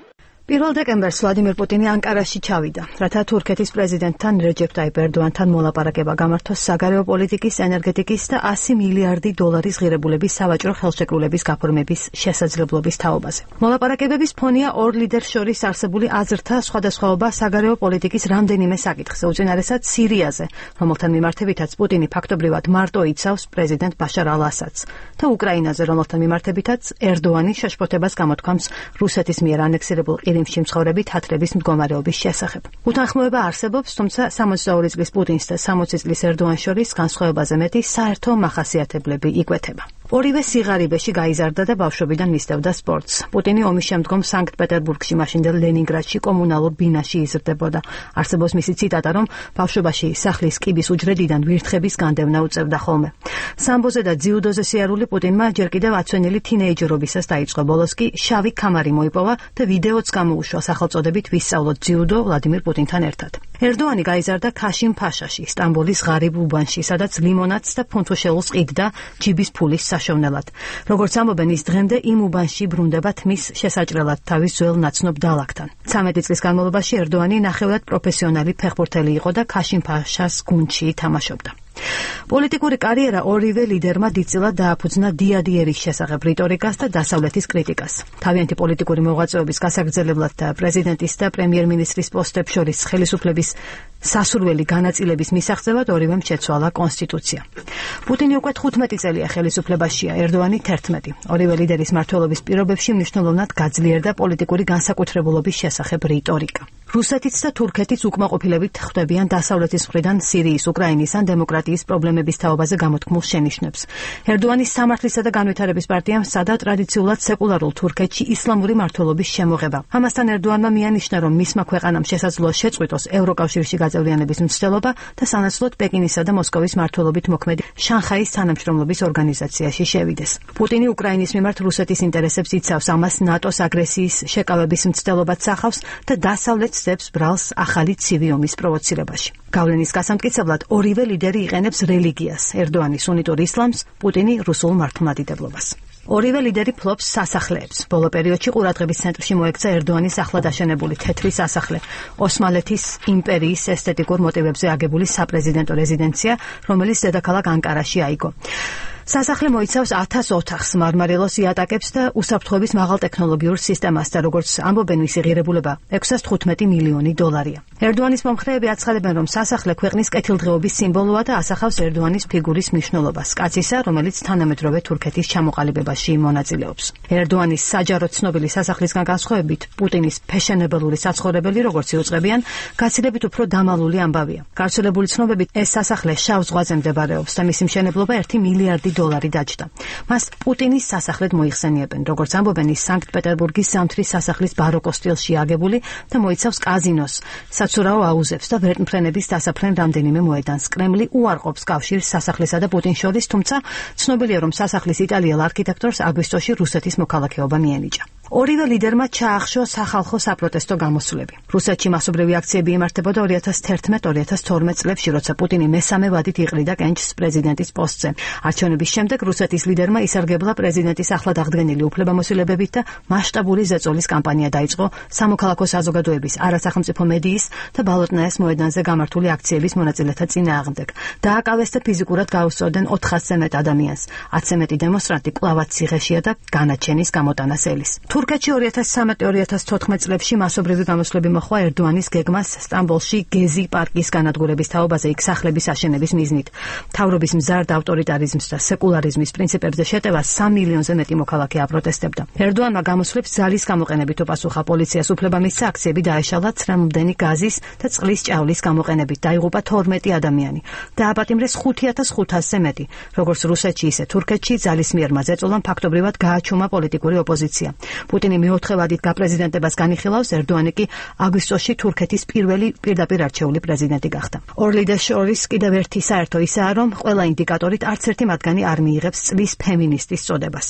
S7: 1 დეკემბერს ვლადიმერ პუტინი ანკარაში ჩავიდა, რათა თურქეთის პრეზიდენტთან რეჯეპ ტაიპ ერდოანთან მოლაპარაკება გამართოს საგარეო პოლიტიკის, ენერგეტიკის და 100 მილიარდი დოლარის ღირებულების სავაჭრო ხელშეკრულების გაფორმების შესაძლებლობის თაობაზე. მოლაპარაკებების ფონია ორ ლიდერს შორის არსებული აზრთა სხვადასხვაობა საგარეო პოლიტიკის რამდენიმე საკითხზე, უწინარესად სირიაზე, რომელთან მიმართებითაც პუტინი ფაქტობრივად მარტო იცავს პრეზიდენტ ბაშარ ალ-ასადს და უკრაინაზე, რომელთან მიმართებითაც ერდოანი შეშფოთებას გამოთქვამს რუსეთის მიერ ანექსირებულ ყირიმში მცხოვრები თათრების მდგომარეობის შესახებ. უთანხმოება არსებობს, თუმცა 62 წლის პუტინს და 60 წლის ერდოანს შორის განსხვავებაზე მეტი საერთო მახასიათებლები იკვეთება. ორივე სიღარიბეში გაიზარდა და ბავშვობიდან მისდევდა სპორტს. პუტინი ომის შემდგომ სანქტ-პეტერბურგში, მაშინდელ ლენინგრადში კომუნალურ ბინაში იზრდებოდა. არსებობს მისი ციტატა, რომ ბავშვობაში სახლის კიბის უჯრედიდან ვირთხების განდევნა უწევდა ხოლმე. სამბოზე და ძიუდოზე სიარული პუტინმა ჯერ კიდევ აცვენილი თინეიჯერობისას დაიწყო. ბოლოს კი შავი ქამარი მოიპოვა და ვიდეოც გამოუშვა სახელწოდებით ვისწავლოთ ძიუდო ვლადიმერ პუტინთან ერთად. ერდოანი გაიზარდა ქაშიმ ფაშაში, სტამბოლის ღარიბ უბანში, სადაც ლიმონადს და ფუნთუშელს ყიდდა ჯიბის ფულის საშოვნელად. როგორც ამბობენ, ის დღემდე იმ უბანში ბრუნდება თმის შესაჭრელად თავის ძველ ნაცნობ დალაგთან. 13 წლის განმავლობაში ერდოანი ნახევრად პროფესიონალი ფეხბურთელი იყო და ქაშიმ ფაშას გუნდში ითამაშობდა. პოლიტიკური კარიერა ორივე ლიდერმა დიდწილად დააფუძნა დიადიერის შესახებ რიტორიკას და დასავლეთის კრიტიკას. თავიანთი პოლიტიკური მოღვაწეობის გასაგრძელებლად და პრეზიდენტის და პრემიერ-მინისტრის პოსტებს შორის ხელისუფლების სასურველი განაწილების მისაღწევად ორივემ შეცვალა კონსტიტუცია. პუტინი უკვე 15 წელია ხელისუფლებაშია, ერდოანი 11. ორივე ლიდერის მმართველობის პირობებში მნიშვნელოვნად გაძლიერდა პოლიტიკური განსაკუთრებულობის შესახებ რიტორიკა. რუსეთიც და თურქეთიც უკმაყოფილებით ხვდებიან დასავლეთის მხრიდან სირიის, უკრაინის ან დემოკრატიის პრობლემების თაობაზე გამოთქმულ შენიშვნებს. ერდოანის სამართლისა და განვითარების პარტიამ სცადა ტრადიციულად სეკულარულ თურქეთში ისლამური მმართველობის შემოღება. ამასთან ერდოანმა მიანიშნა, რომ მისმა ქვეყანამ შესაძლოა შეწყვიტოს ევროკავშირში გაწევრიანების მცდელობა და სანაცვლოდ პეკინისა და მოსკოვის მმართველობით მოქმედი შანხაის თანამშრომლობის ორგანიზაციაში შევიდეს. პუტინი უკრაინის მიმართ რუსეთის ინტერესებს იცავს, ამას ნატოს აგრესიის შეკავების მცდელობაც სახავს და დასავლეთს სცემს ბრალს ახალი ცივი ომის პროვოცირებაში. გავლენის გასამტკიცებლად ორივე ლიდერი იყენებს რელიგიას, ერდოანი სუნიტურ ისლამს, პუტინი რუსულ მართლმადიდებლობას. ორივე ლიდერი ფლობს სასახლეებს. ბოლო პერიოდში ყურადღების ცენტრში მოექცა ერდოანის ახლად აშენებული თეთრი სასახლე, ოსმალეთის იმპერიის ესთეტიკურ მოტივებზე აგებული საპრეზიდენტო რეზიდენცია, რომელიც დედაქალაქ ანკარაში აიგო. სასახლე მოიცავს 1000 ოთახს, მარმარილოს იატაკებს და უსაფრთხოების მაღალტექნოლოგიურ სისტემას და როგორც ამბობენ, მისი ღირებულება 615 მილიონი დოლარია. ერდოანის მომხრეები აცხადებენ, რომ სასახლე ქვეყნის კეთილდღეობის სიმბოლოა და ასახავს ერდოანის ფიგურის მნიშვნელობას, კაცისა, რომელიც თანამედროვე თურქეთის ჩამოყალიბებაში მონაწილეობს. ერდოანის საჯაროდ ცნობილი სასახლისგან განსხვავებით, პუტინის ფეშენებელური საცხოვრებელი, როგორც იუწყებიან, გაცილებით უფრო დამალული ამბავია. გავრცელებული ცნობებით, ეს სასახლე შავ ზღვაზე მდებარეობს და მისი მშენებლობა 1 მილიარდი დოლარი დაჯდა. მას პუტინის სასახლედ მოიხსენიებენ, როგორც ამბობენ, ის სანქტ-პეტერბურგის ზამთრის სასახლის ბაროკო სტილში აგებული და მოიცავს კაზინოს, საცურაო აუზებს და ვერტმფრენების დასაფრენ რამდენიმე მოედანს. კრემლი უარყოფს კავშირს სასახლესა და პუტინს შორის, თუმცა ცნობილია, რომ სასახლის იტალიელ არქიტექტორს აგვისტოში რუსეთის მოქალაქეობა მიენიჭა. ორივე ლიდერმა ჩაახშო სახალხო საპროტესტო გამოსვლები. რუსეთში მასობრივი აქციები იმართებოდა 2011-2012 წლებში, როცა პუტინი მესამე ვადით იყრიდა კენჭს პრეზიდენტის პოსტზე. არჩევნების შემდეგ რუსეთის ლიდერმა ისარგებლა პრეზიდენტის ახლად აღდგენილი უფლებამოსილებებით და მასშტაბური ზეწოლის კამპანია დაიწყო სამოქალაქო საზოგადოების, არასახელმწიფო მედიის და ბალოტნაეს მოედანზე გამართული აქციების მონაწილეთა წინააღმდეგ. დააკავეს და ფიზიკურად გაუსწორდნენ 400-ზე მეტ ადამიანს. 10-ზე მეტი დემონსტრანტი კვლავაც ციხეშია და განაჩენის გამოტანას ელის. თურქეთში 2013-2014 წლებში მასობრივი გამოსვლები მოჰყვა ერდოანის გეგმას სტამბოლში გეზი პარკის განადგურების თაობაზე, იქ სახლების აშენების მიზნით. მთავრობის მზარდ ავტორიტარიზმს და სეკულარიზმის პრინციპებზე შეტევას 3 მილიონზე მეტი მოქალაქე აპროტესტებდა. ერდოანმა გამოსვლებს ძალის გამოყენებით უპასუხა, პოლიციას უფლება მისცა აქციები დაეშალა ცრემლმდენი გაზის და წყლის ჭავლის გამოყენებით, დაიღუპა 12 ადამიანი. დააპატიმრეს 5500-ზე მეტი. როგორც რუსეთში, ისე თურქეთში ძალის მიერ ზეწოლამ ფაქტობრივად გააჩუმა პოლიტიკური ოპოზიცია. პუტინი მეოთხე ვადით გაპრეზიდენტებას განიხილავს, ერდოანი კი აგვისტოში თურქეთის პირველი პირდაპირ არჩეული პრეზიდენტი გახდა. ორ ლიდერს შორის კიდევ ერთი საერთო ისაა, რომ ყველა ინდიკატორით არც ერთი მათგანი არ მიიღებს წლის ფემინისტის წოდებას.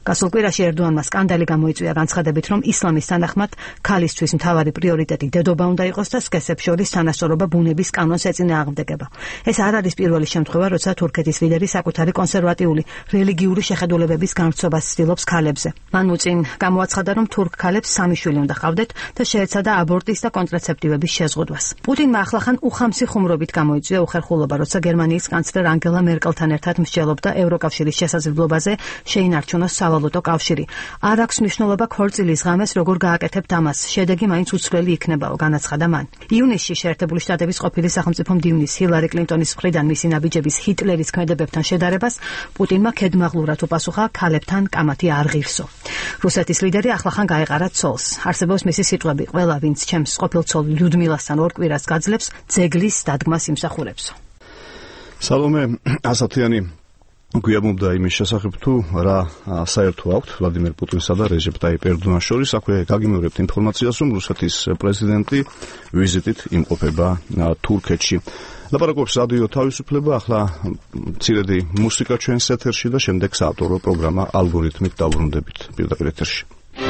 S7: გასულ კვირაში ერდოანმა სკანდალი გამოიწვია განცხადებით, რომ ისლამის თანახმად ქალისთვის მთავარი პრიორიტეტი დედობა უნდა იყოს და სქესებს შორის თანასწორობა ბუნების კანონს ეწინააღმდეგება. ეს არ არის პირველი შემთხვევა, როცა თურქეთის ლიდერი საკუთარი კონსერვატიული რელიგიური შეხედულებების გამცობას ცდილობს ქალებზე. მან მოწინ გამოაცხადა, რომ თურქ ქალებს 3 შვილი უნდა ჰყავდეთ და შეეცადა აბორტის და კონტრაცეპტივების შეზღუდვას. პუტინმა ახლახან უხამსი ხუმრობით გამოიწვია უხერხულობა, როცა გერმანიის კანცლერ ანგელა მერკელთან ერთად მსჯელობდა ევროკავშირის შესაძლებლობაზე შეინარჩუნოს სავალუტო კავშირი. არ აქვს მნიშვნელობა ქორწილის ღამეს როგორ გააკეთებთ ამას, შედეგი მაინც უცვლელი იქნებაო, განაცხადა მან. ივნისში შეერთებული შტატების ყოფილი სახელმწიფო მდივნის ჰილარი კლინტონის მხრიდან მისი ნაბიჯების ჰიტლერის ქმედებებთან შედარებას პუტინმა ქედმაღლურად უპასუხა, ქალებთან კამათი არ ღირსო. რუსეთის ლიდერი ახლახან გაეყარა ცოლს. არსებობს მისი სიტყვები, ყველა ვინც ჩემს ყოფილ ცოლ ლიუდმილასთან ორ კვირას გაძლებს, ძეგლის დადგმას იმსახურებსო.
S1: სალომე ასათიანი გვიამობდა იმის შესახებ, თუ რა საერთო აქვთ ვლადიმერ პუტინსა და რეჟეპ ტაიპ ერდოანს შორის. აქვე გაგიმეორებთ ინფორმაციას, რომ რუსეთის პრეზიდენტი ვიზიტით იმყოფება თურქეთში. ლაპარაკობს რადიო თავისუფლება, ახლა მცირედი მუსიკა ჩვენს ეთერში და შემდეგ საავტორო პროგრამა ალგორითმით დავბრუნდებით პირდაპირ ეთერში.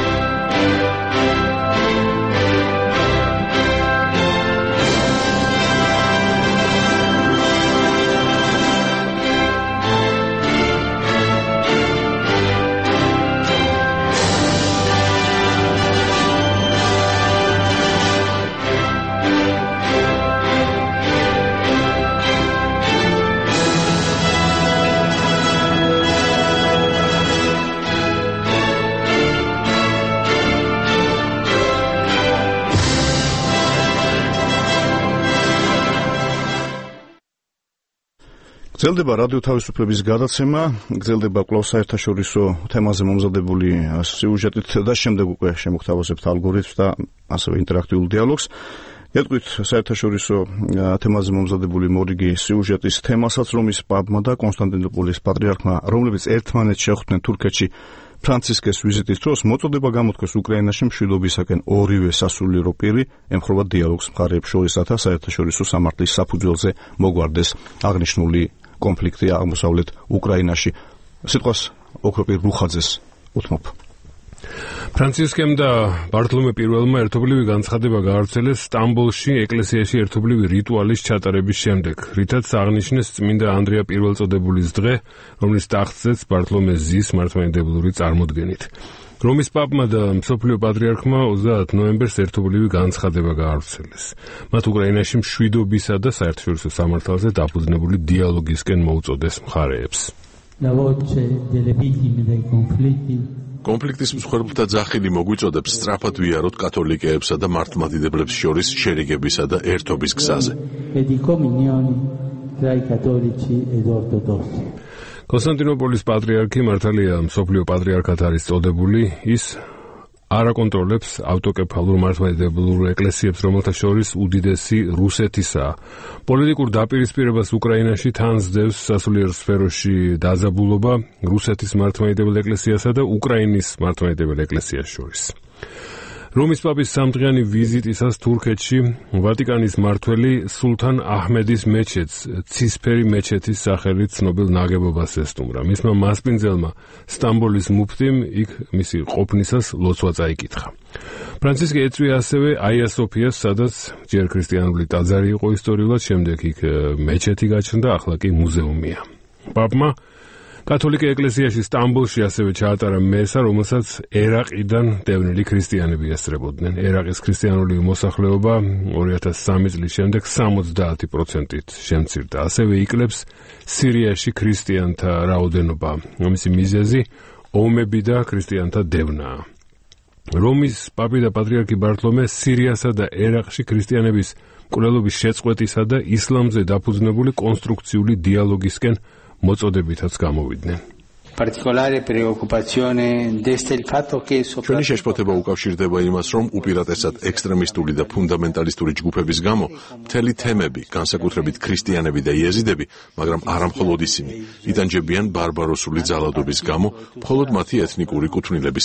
S1: გრძელდება რადიო თავისუფლების გადაცემა, გრძელდება კვლავ საერთაშორისო თემაზე მომზადებული სიუჟეტით და შემდეგ უკვე შემოგთავაზებთ ალგორითმს და ასევე ინტერაქტიულ დიალოგს. გეტყვით საერთაშორისო თემაზე მომზადებული მორიგი სიუჟეტის თემასაც, რომის პაპმა და კონსტანტინოპოლის პატრიარქმა, რომლებიც ერთმანეთს შეხვდნენ თურქეთში ფრანცისკეს ვიზიტის დროს, მოწოდება გამოთქვეს უკრაინაში მშვიდობისაკენ ორივე სასულიერო პირი ემხრობა დიალოგს მხარეებს შორის, რათა საერთაშორისო სამართლის საფუძველზე მოგვარდეს აღნიშნული კონფლიქტი აღმოსავლეთ უკრაინაში. სიტყვას ოქროპირ რუხაძეს უთმობ.
S8: ფრანცისკემ და ბართლომე პირველმა ერთობლივი განცხადება გაავრცელეს სტამბოლში ეკლესიაში ერთობლივი რიტუალის ჩატარების შემდეგ, რითაც აღნიშნეს წმინდა ანდრია პირველწოდებულის დღე, რომლის ტახტზეც ბართლომე ზის მართლმადიდებლური წარმოდგენით. რომის პაპმა და მსოფლიო პატრიარქმა 30 ნოემბერს ერთობლივი განცხადება გაავრცელეს. მათ უკრაინაში მშვიდობისა და საერთაშორისო სამართალზე დაფუძნებული დიალოგისკენ მოუწოდეს მხარეებს.
S10: კონფლიქტის მსხვერპლთა ძახილი მოგვიწოდებს სწრაფად ვიაროთ კათოლიკეებსა და მართლმადიდებლებს შორის შერიგებისა და ერთობის გზაზე.
S8: კონსტანტინოპოლის პატრიარქი მართალია მსოფლიო პატრიარქად არის წოდებული, ის არ აკონტროლებს ავტოკეფალურ მართლმადიდებლურ ეკლესიებს, რომელთა შორის უდიდესი რუსეთისაა. პოლიტიკურ დაპირისპირებას უკრაინაში თან სდევს სასულიერო სფეროში დაძაბულობა რუსეთის მართლმადიდებელ ეკლესიასა და უკრაინის მართლმადიდებელ ეკლესიას შორის. რომის პაპის სამდღიანი ვიზიტისას თურქეთში ვატიკანის მმართველი სულთან აჰმედის მეჩეთს, ცისფერი მეჩეთის სახელით ცნობილ ნაგებობას ესტუმრა. მისმა მასპინძელმა სტამბოლის მუფტიმ იქ მისი ყოფნისას ლოცვა წაიკითხა. ფრანცისკე ეწვია ასევე აია სოფიას, სადაც ჯერ ქრისტიანული ტაძარი იყო ისტორიულად, შემდეგ იქ მეჩეთი გაჩნდა, ახლა კი მუზეუმია. პაპმა კათოლიკე ეკლესიაში სტამბოლში ასევე ჩაატარა მესა, რომელსაც ერაყიდან დევნილი ქრისტიანები ესწრებოდნენ. ერაყის ქრისტიანული მოსახლეობა 2003 წლის შემდეგ 70%-ით შემცირდა. ასევე იკლებს სირიაში ქრისტიანთა რაოდენობა. მისი მიზეზი ომები და ქრისტიანთა დევნაა. რომის პაპი და პატრიარქი ბართლომე სირიასა და ერაყში ქრისტიანების მკვლელობის შეწყვეტისა და ისლამზე დაფუძნებული კონსტრუქციული დიალოგისკენ მოწოდებითაც გამოვიდნენ.
S10: ჩვენი შეშფოთება უკავშირდება იმას, რომ უპირატესად ექსტრემისტული და ფუნდამენტალისტური ჯგუფების გამო მთელი თემები, განსაკუთრებით ქრისტიანები და იეზიდები, მაგრამ არა მხოლოდ ისინი, იტანჯებიან ბარბაროსული ძალადობის გამო მხოლოდ მათი ეთნიკური კუთვნილების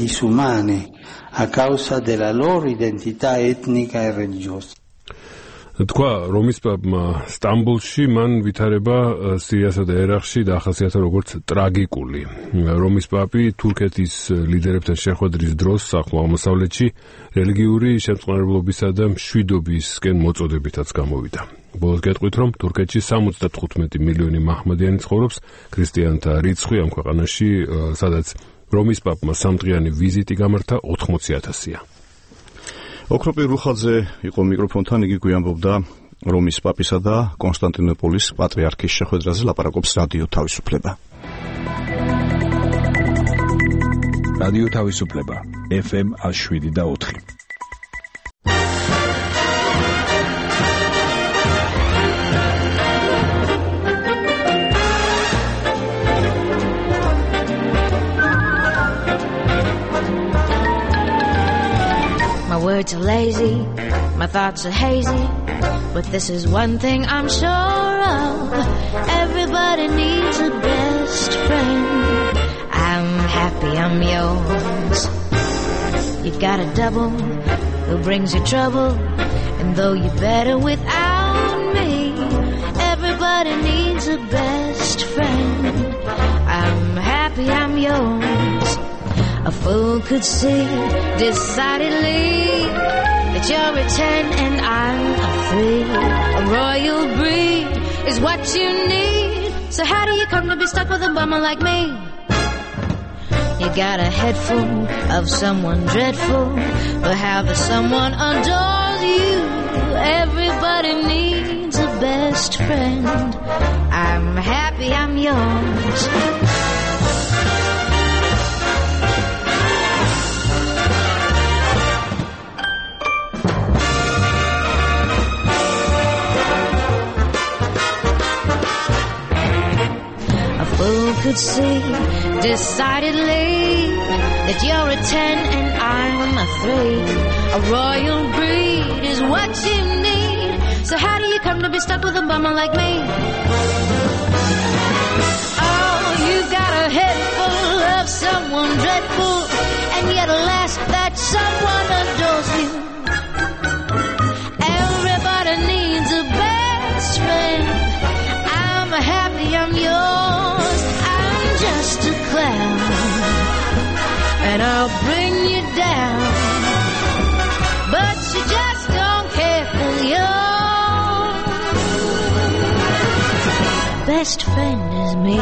S10: მიზეზით.
S8: თქვა რომის პაპმა სტამბოლში მან ვითარება სირიასა და ერაყში დაახასიათა როგორც ტრაგიკული. რომის პაპი თურქეთის ლიდერებთან შეხვედრის დროს ახლო აღმოსავლეთში რელიგიური შემწყნარებლობისა და მშვიდობისკენ მოწოდებითაც გამოვიდა. ბოლოს გეტყვით, რომ თურქეთში 75 მილიონი მაჰმადიანი ცხოვრობს, ქრისტიანთა რიცხვი ამ ქვეყანაში, სადაც რომის პაპმა სამდღიანი ვიზიტი გამართა 80,000-ია. ოქროპირ რუხაძე იყო მიკროფონთან, იგი გვიამბობდა რომის პაპისა და კონსტანტინოპოლის პატრიარქის შეხვედრაზე ლაპარაკობს რადიო თავისუფლება.
S6: რადიო თავისუფლება FM 107.4.
S4: My words are lazy, my thoughts are hazy, but this is one thing I'm sure of. Everybody needs a best friend. I'm happy I'm yours. You got a double who brings you trouble, and though you're better without me, everybody needs a best friend. I'm happy I'm yours. A fool could see decidedly that you're a 10 and I'm a 3. A royal breed is what you need. So how do you come to be stuck with a bummer like me? You got a head full of someone dreadful, but how the someone adores you. Everybody needs a best friend. I'm happy I'm yours. Who could see decidedly that you're a 10 and I'm a 3. A royal breed is what you need. So how do you come to be stuck with a bummer like me? Oh, you got a head full of someone dreadful, and yet alas, that someone adores you. Everybody needs a best friend. I'm happy I'm yours. Just a clown, and I'll bring you down, but you just don't care for your best friend is me.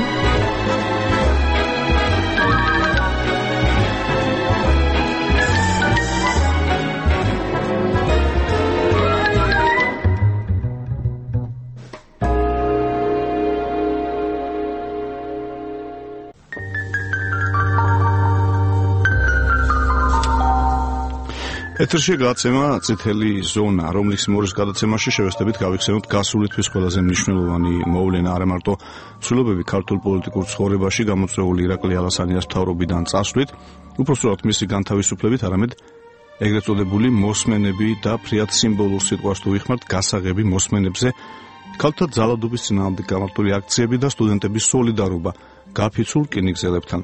S1: ეთერში გაცემა წითელი ზონა, რომლის მორის გადაცემაში შევესწრებით გავიხსენოთ გასული თვის ყველაზე მნიშვნელოვანი მოვლენა, არა მარტო ცვლილებები ქართულ პოლიტიკურ ცხოვრებაში გამოწვეული ირაკლი ალასანიას მთავრობიდან წასვლით, უпроსტად მისი განთავისუფლებით, არამედ ეგრეთ წოდებული მოსმენები და ფრიად სიმბოლურ სიტყვას თუ ვიხმართ გასაღები მოსმენებზე, ქალთა ძალადობის წინააღმდეგ გამართული აქციები და სტუდენტების სოლიდარობა გაფიცულ რკინიგზელებთან.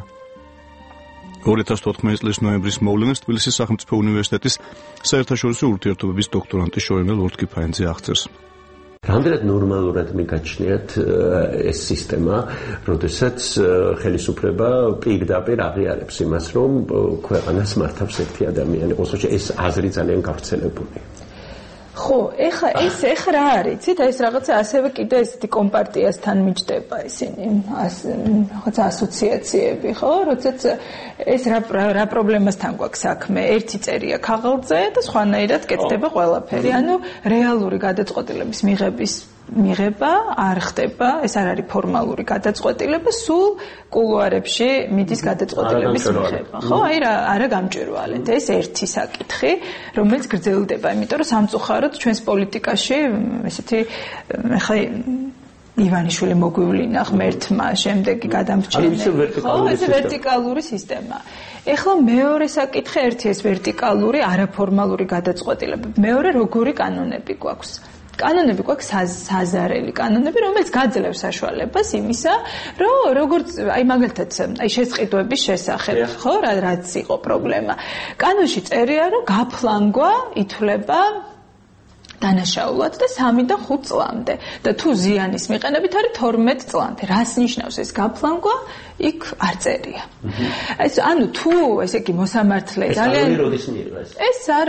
S1: 2014 წლის ნოემბრის მოვლენას თბილისის სახელმწიფო უნივერსიტეტის საერთაშორისო ურთიერთობების დოქტორანტი შორენელ ლორთქიფაინძე აღწერს.
S9: რამდენად ნორმალურად მიგაჩნიათ ეს სისტემა, როდესაც ხელისუფლება პირდაპირ აღიარებს იმას, რომ ქვეყანას მართავს ერთი ადამიანი, ოსოჩე ეს აზრი ძალიან გავრცელებული.
S5: ხო, ეხა რა არის? იცით, ეს რაღაცა ასევე კიდე ესეთი კომპარტიასთან მიჯდება ისინი, რაღაცა ასოციაციები, ხო? როდესაც ეს რა პრობლემასთან გვაქვს საქმე? ერთი წერია ქაღალდზე და სხვანაირად კეთდება ყველაფერი. ანუ რეალური გადაწყვეტილების მიღება არ ხდება, ეს არ არის ფორმალური გადაწყვეტილება, სულ კულუარებში მიდის გადაწყვეტილების მიღება. ხო, აი რა გამჭვირვალეთ, ეს ერთი საკითხი, რომელიც გრძელდება, იმიტომ რომ სამწუხაროდ ჩვენს პოლიტიკაში ესეთი ახლა ივანიშვილი მოგვივლინა ღმერთმა, შემდეგი გადამრჩენელი, ხო, ეს ვერტიკალური სისტემა. ეხლა მეორე საკითხი, ერთი ეს ვერტიკალური, არაფორმალური გადაწყვეტილება, მეორე როგორი კანონები გვაქვს. კანონები გვაქვს საზარელი კანონები, რომელიც გაძლევს საშუალებას იმისა, რომ როგორც აი მაგალითად აი შესყიდვების შესახებ, ხო, რაც იყო პრობლემა. კანონში წერია, რომ გაფლანგვა ითვლება
S11: დანაშაულად და 3-დან 5 წლამდე და თუ ზიანის მიყენებით არის 12 წლამდე. რას ნიშნავს ეს გაფლანგვა? იქ არ წერია. ეს ანუ თუ ესე იგი მოსამართლე ძალიან ეს არა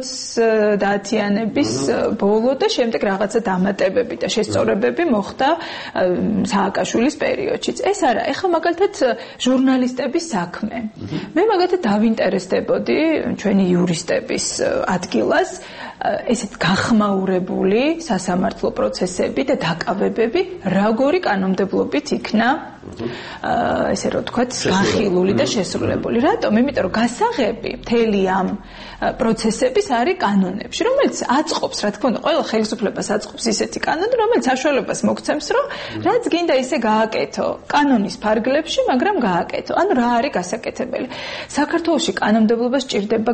S11: 90-იანების ბოლო და შემდეგ რაღაცა დამატებები და შესწორებები მოხდა სააკაშვილის პერიოდშიც. ეს არა, ეხლა მაგალითად ჟურნალისტების საქმე. მე მაგალითად დავინტერესდებოდი ჩვენი იურისტების ადგილას ესეთ გახმაურებული სასამართლო პროცესები და დაკავებები როგორი კანონმდებლობით იქნა ესე რომ ვთქვათ განხილული და შესრულებული. რატომ? იმიტომ რომ გასაღები მთელი ამ პროცესების არის კანონებში, რომელიც აწყობს, რა თქმა უნდა, ყველა ხელისუფლებას აწყობს ისეთი კანონი, რომელიც საშუალებას მოგცემს, რომ რაც გინდა ისე გააკეთო კანონის ფარგლებში, მაგრამ გააკეთო. ანუ რა არის გასაკეთებელი? საქართველოში კანონმდებლობას სჭირდება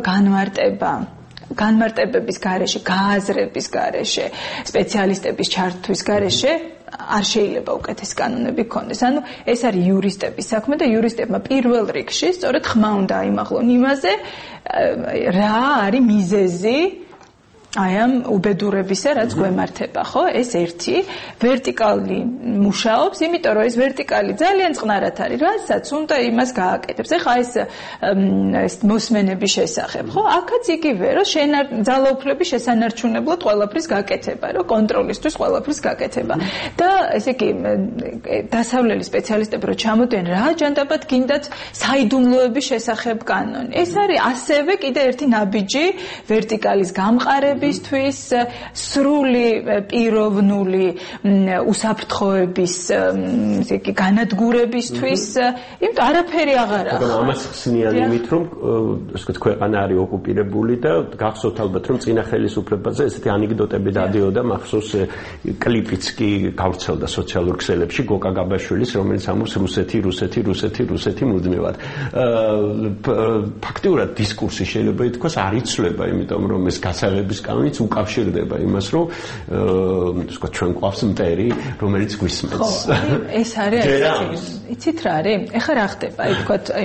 S11: განმარტებების გარეშე, გააზრების გარეშე, სპეციალისტების ჩართვის გარეშე არ შეიძლება უკეთესი კანონები გქონდეს. ანუ ეს არის იურისტების საქმე და იურისტებმა პირველ რიგში სწორედ ხმა უნდა აიმაღლონ იმაზე, რა არის მიზეზი აი ამ უბედურებისა, რაც გვემართება, ხო? ეს ერთი ვერტიკალი მუშაობს, იმიტომ რომ ეს ვერტიკალი ძალიან წყნარად არის, რასაც უნდა იმას გააკეთებს. ეხლა ეს მოსმენების შესახებ, ხო? აქაც იგივე, რომ ძალაუფლების შესანარჩუნებლად ყველაფრის გაკეთება, რომ კონტროლისთვის ყველაფრის გაკეთება. და ესე იგი დასავლელი სპეციალისტები რო ჩამოდიან, რა ჯანდაბად გინდათ საიდუმლოების შესახებ კანონი. ეს არის ასევე კიდე ერთი ნაბიჯი ვერტიკალის გამყარების სრული პიროვნული უსაფრთხოების ესე იგი განადგურებისთვის, იმიტომ არაფერი აღარა.
S9: ამას ხსნიან იმით, რომ ასე ვთქვათ, ქვეყანა არის ოკუპირებული და გახსოვთ ალბათ, რომ წინა ხელისუფლებაზე ესეთი ანეკდოტები დადიოდა, მახსოვს კლიპიც კი გავრცელდა სოციალურ ქსელებში გოკა გაბაშვილის, რომელიც ამბობს რუსეთი მუდმივად. ფაქტიურად დისკურსი შეიძლება ითქვას არ იცვლება, იმიტომ რომ ეს გასაღების კანონიც უკავშირდება იმას, რომ თქვა ჩვენ გვყავს მტერი, რომელიც გვისმენს.
S11: ეს არის იცით რა არის? ეხლა რა ხდება? აი თქვა აი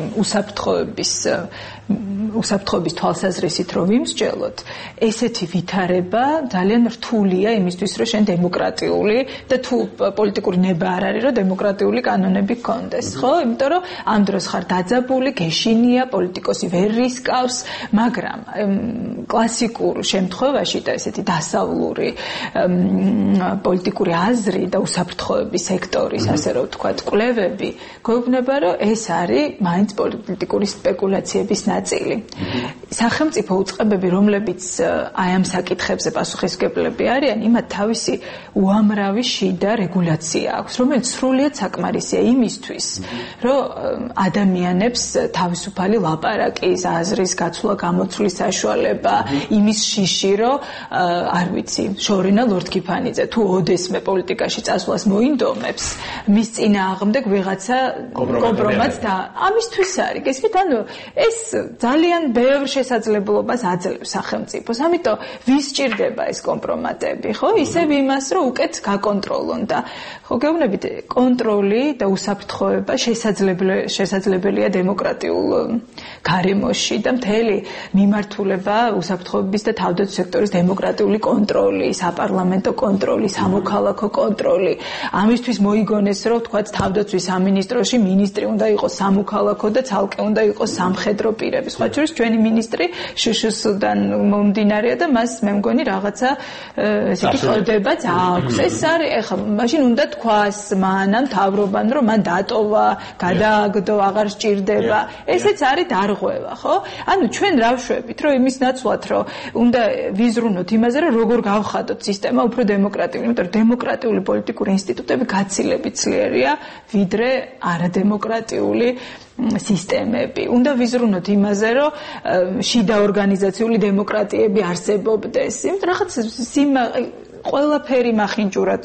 S11: უსაფრთხოების თვალსაზრისით რომ ვიმსჯელოთ, ესეთი ვითარება ძალიან რთულია იმისთვის, რომ შენ დემოკრატიული და თუ პოლიტიკური ნება არ არის, რომ დემოკრატიული კანონები გქონდეს, ხო? იმიტომ რომ ამ დროს ხარ დაძაბული, გეშინია, პოლიტიკოსი ვერ რისკავს, მაგრამ კლასიკურ შემთხვევაში და ესეთი დასავლური პოლიტიკური აზრი და უსაფრთხოების სექტორის, ასე რომ ვთქვათ, კვლევები გვეუბნება, რომ ეს არის მაინც პოლიტიკური სპეკულაციების ნაწილი. სახელმწიფო უწყებები, რომლებიც აი ამ საკითხებზე პასუხისმგებლები არიან, იმათ თავისი უამრავი შიდა რეგულაცია აქვს, რომელიც სრულიად საკმარისია იმისთვის, რომ ადამიანებს თავისუფალი ლაპარაკის, აზრის გაცვლა, გამოცვლის საშუალება, იმის შიში, რომ არ ვიცი, შორინა ლორდ-კიფანიძე თუ ოდესმე პოლიტიკაში წასვლას მოინდომებს, მის წინააღმდეგ ვიღაცა კომპრომატს და ამისთვის არის. გესმით, ანუ ეს ძალიან ბევრ შესაძლებლობას აძლევს სახელმწიფოს. ამიტომ ვის სჭირდება ეს კომპრომატები, ხო? ისევ იმას, რომ უკეთ გაკონტროლონ და ხო გეუბნებით, კონტროლი და უსაფრთხოება შესაძლებელია დემოკრატიულ გარემოში და მთელი მიმართულება უსაფრთხოების და თავდაცვის სექტორის დემოკრატიული კონტროლი, საპარლამენტო კონტროლი, სამოქალაქო კონტროლი. ამისთვის მოიგონეს, რომ თქვათ თავდაცვის სამინისტროში მინისტრი უნდა იყოს სამოქალაქო და ცალკე უნდა იყოს სამხედრო პირები. სხვა შორის ჩვენი მინისტრი შშს-დან მომდინარეა და მას მე მგონი რაღაცა ესე იგი წოდებაც აქვს. ეს არის ეხლა მაშინ უნდა თქვას მანამ თავრობამ, რომ მან დატოვა, გადააგდო, აღარ სჭირდება. ესეც არის დარღვევა, ხო? ანუ ჩვენ რა ვშვებით, რომ იმის ნაცვლად, რომ უნდა ვიზრუნოთ იმაზე, რომ როგორ გავხადოთ სისტემა უფრო დემოკრატიული, იმიტომ რომ დემოკრატიული პოლიტიკური ინსტიტუტები გაცილებით ძლიერია, ვიდრე არადემოკრატიული სისტემები. უნდა ვიზრუნოთ იმაზე, რომ შიდა ორგანიზაციული დემოკრატიები არსებობდეს. იმიტომ რაღაც ყველაფერი მახინჯურად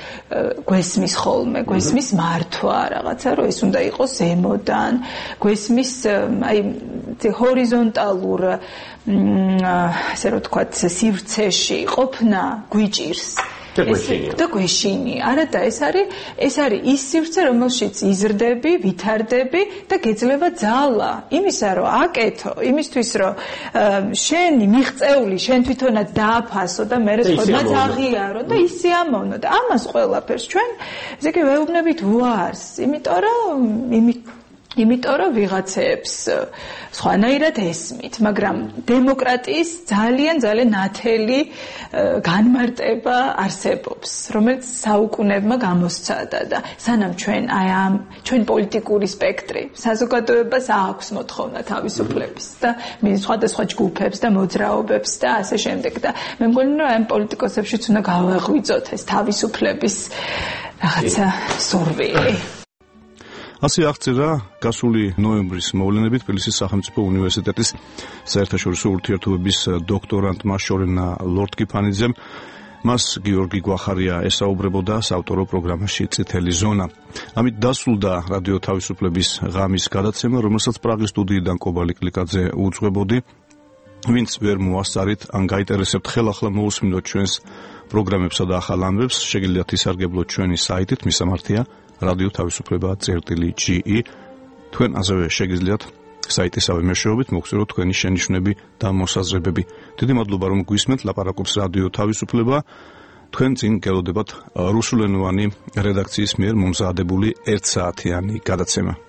S11: გვესმის ხოლმე, გვესმის მართვა რაღაცა, რომ ეს უნდა იყოს ზემოდან, გვესმის აი ჰორიზონტალურ ასე რომ ვთქვათ, სივრცეში ყოფნა გვიჭირს. და გვეშინია. არა და ეს არის ის სივრცე, რომელშიც იზრდები, ვითარდები და გეძლება ძალა იმისა, რომ აკეთო, იმისთვის, რომ შენი მიღწეული შენ თვითონაც დააფასო და მე ხოდმაც აღიარო და ისე ამოვნო და ამას ყველაფერს ჩვენ ესე იგი ვეუბნებით უარს, იმიტომ რომ ვიღაცებს სხვანაირად ესმით, მაგრამ დემოკრატიის ძალიან ნათელი განმარტება არსებობს, რომელიც საუკუნეებმა გამოსცადა და სანამ ჩვენ პოლიტიკური სპექტრი საზოგადოებას აქვს მოთხოვნა თავისუფლების და სხვადასხვა ჯგუფებს და მოძრაობებს და ასე შემდეგ და მე მგონი რომ ამ პოლიტიკოსებშიც უნდა გავაღვიძოთ ეს თავისუფლების რაღაცა სურვილი.
S1: ასე აღწერა გასული ნოემბრის მოვლენებით თბილისის სახელმწიფო უნივერსიტეტის საერთაშორისო ურთიერთობების დოქტორანტმა შორენა ლორდ-კიფანიძემ. მას გიორგი გვახარია ესაუბრებოდა საავტორო პროგრამაში წითელი ზონა. ამით დასრულდა რადიო თავისუფლების ღამის გადაცემა, რომელსაც პრაღის სტუდიიდან კობალი კლიკაძე უძღვებოდი. ვინც ვერ მოასწარით ან გაინტერესებთ ხელახლა მოусმინოთ ჩვენს პროგრამებსა და ახალ ამბებს, შეგიძლიათ ისარგებლოთ ჩვენი საიტით, მისამართია რადიო თავისუფლება.ge. თქვენ ასევე შეგიძლიათ საიტისავე მეშვეობით მოგწეროთ თქვენი შენიშვნები და მოსაზრებები. დიდი მადლობა რომ გვისმენთ, ლაპარაკობს რადიო თავისუფლება. თქვენ წინ გელოდებათ რუსულენოვანი რედაქციის მიერ მომზადებული 1 საათიანი გადაცემა.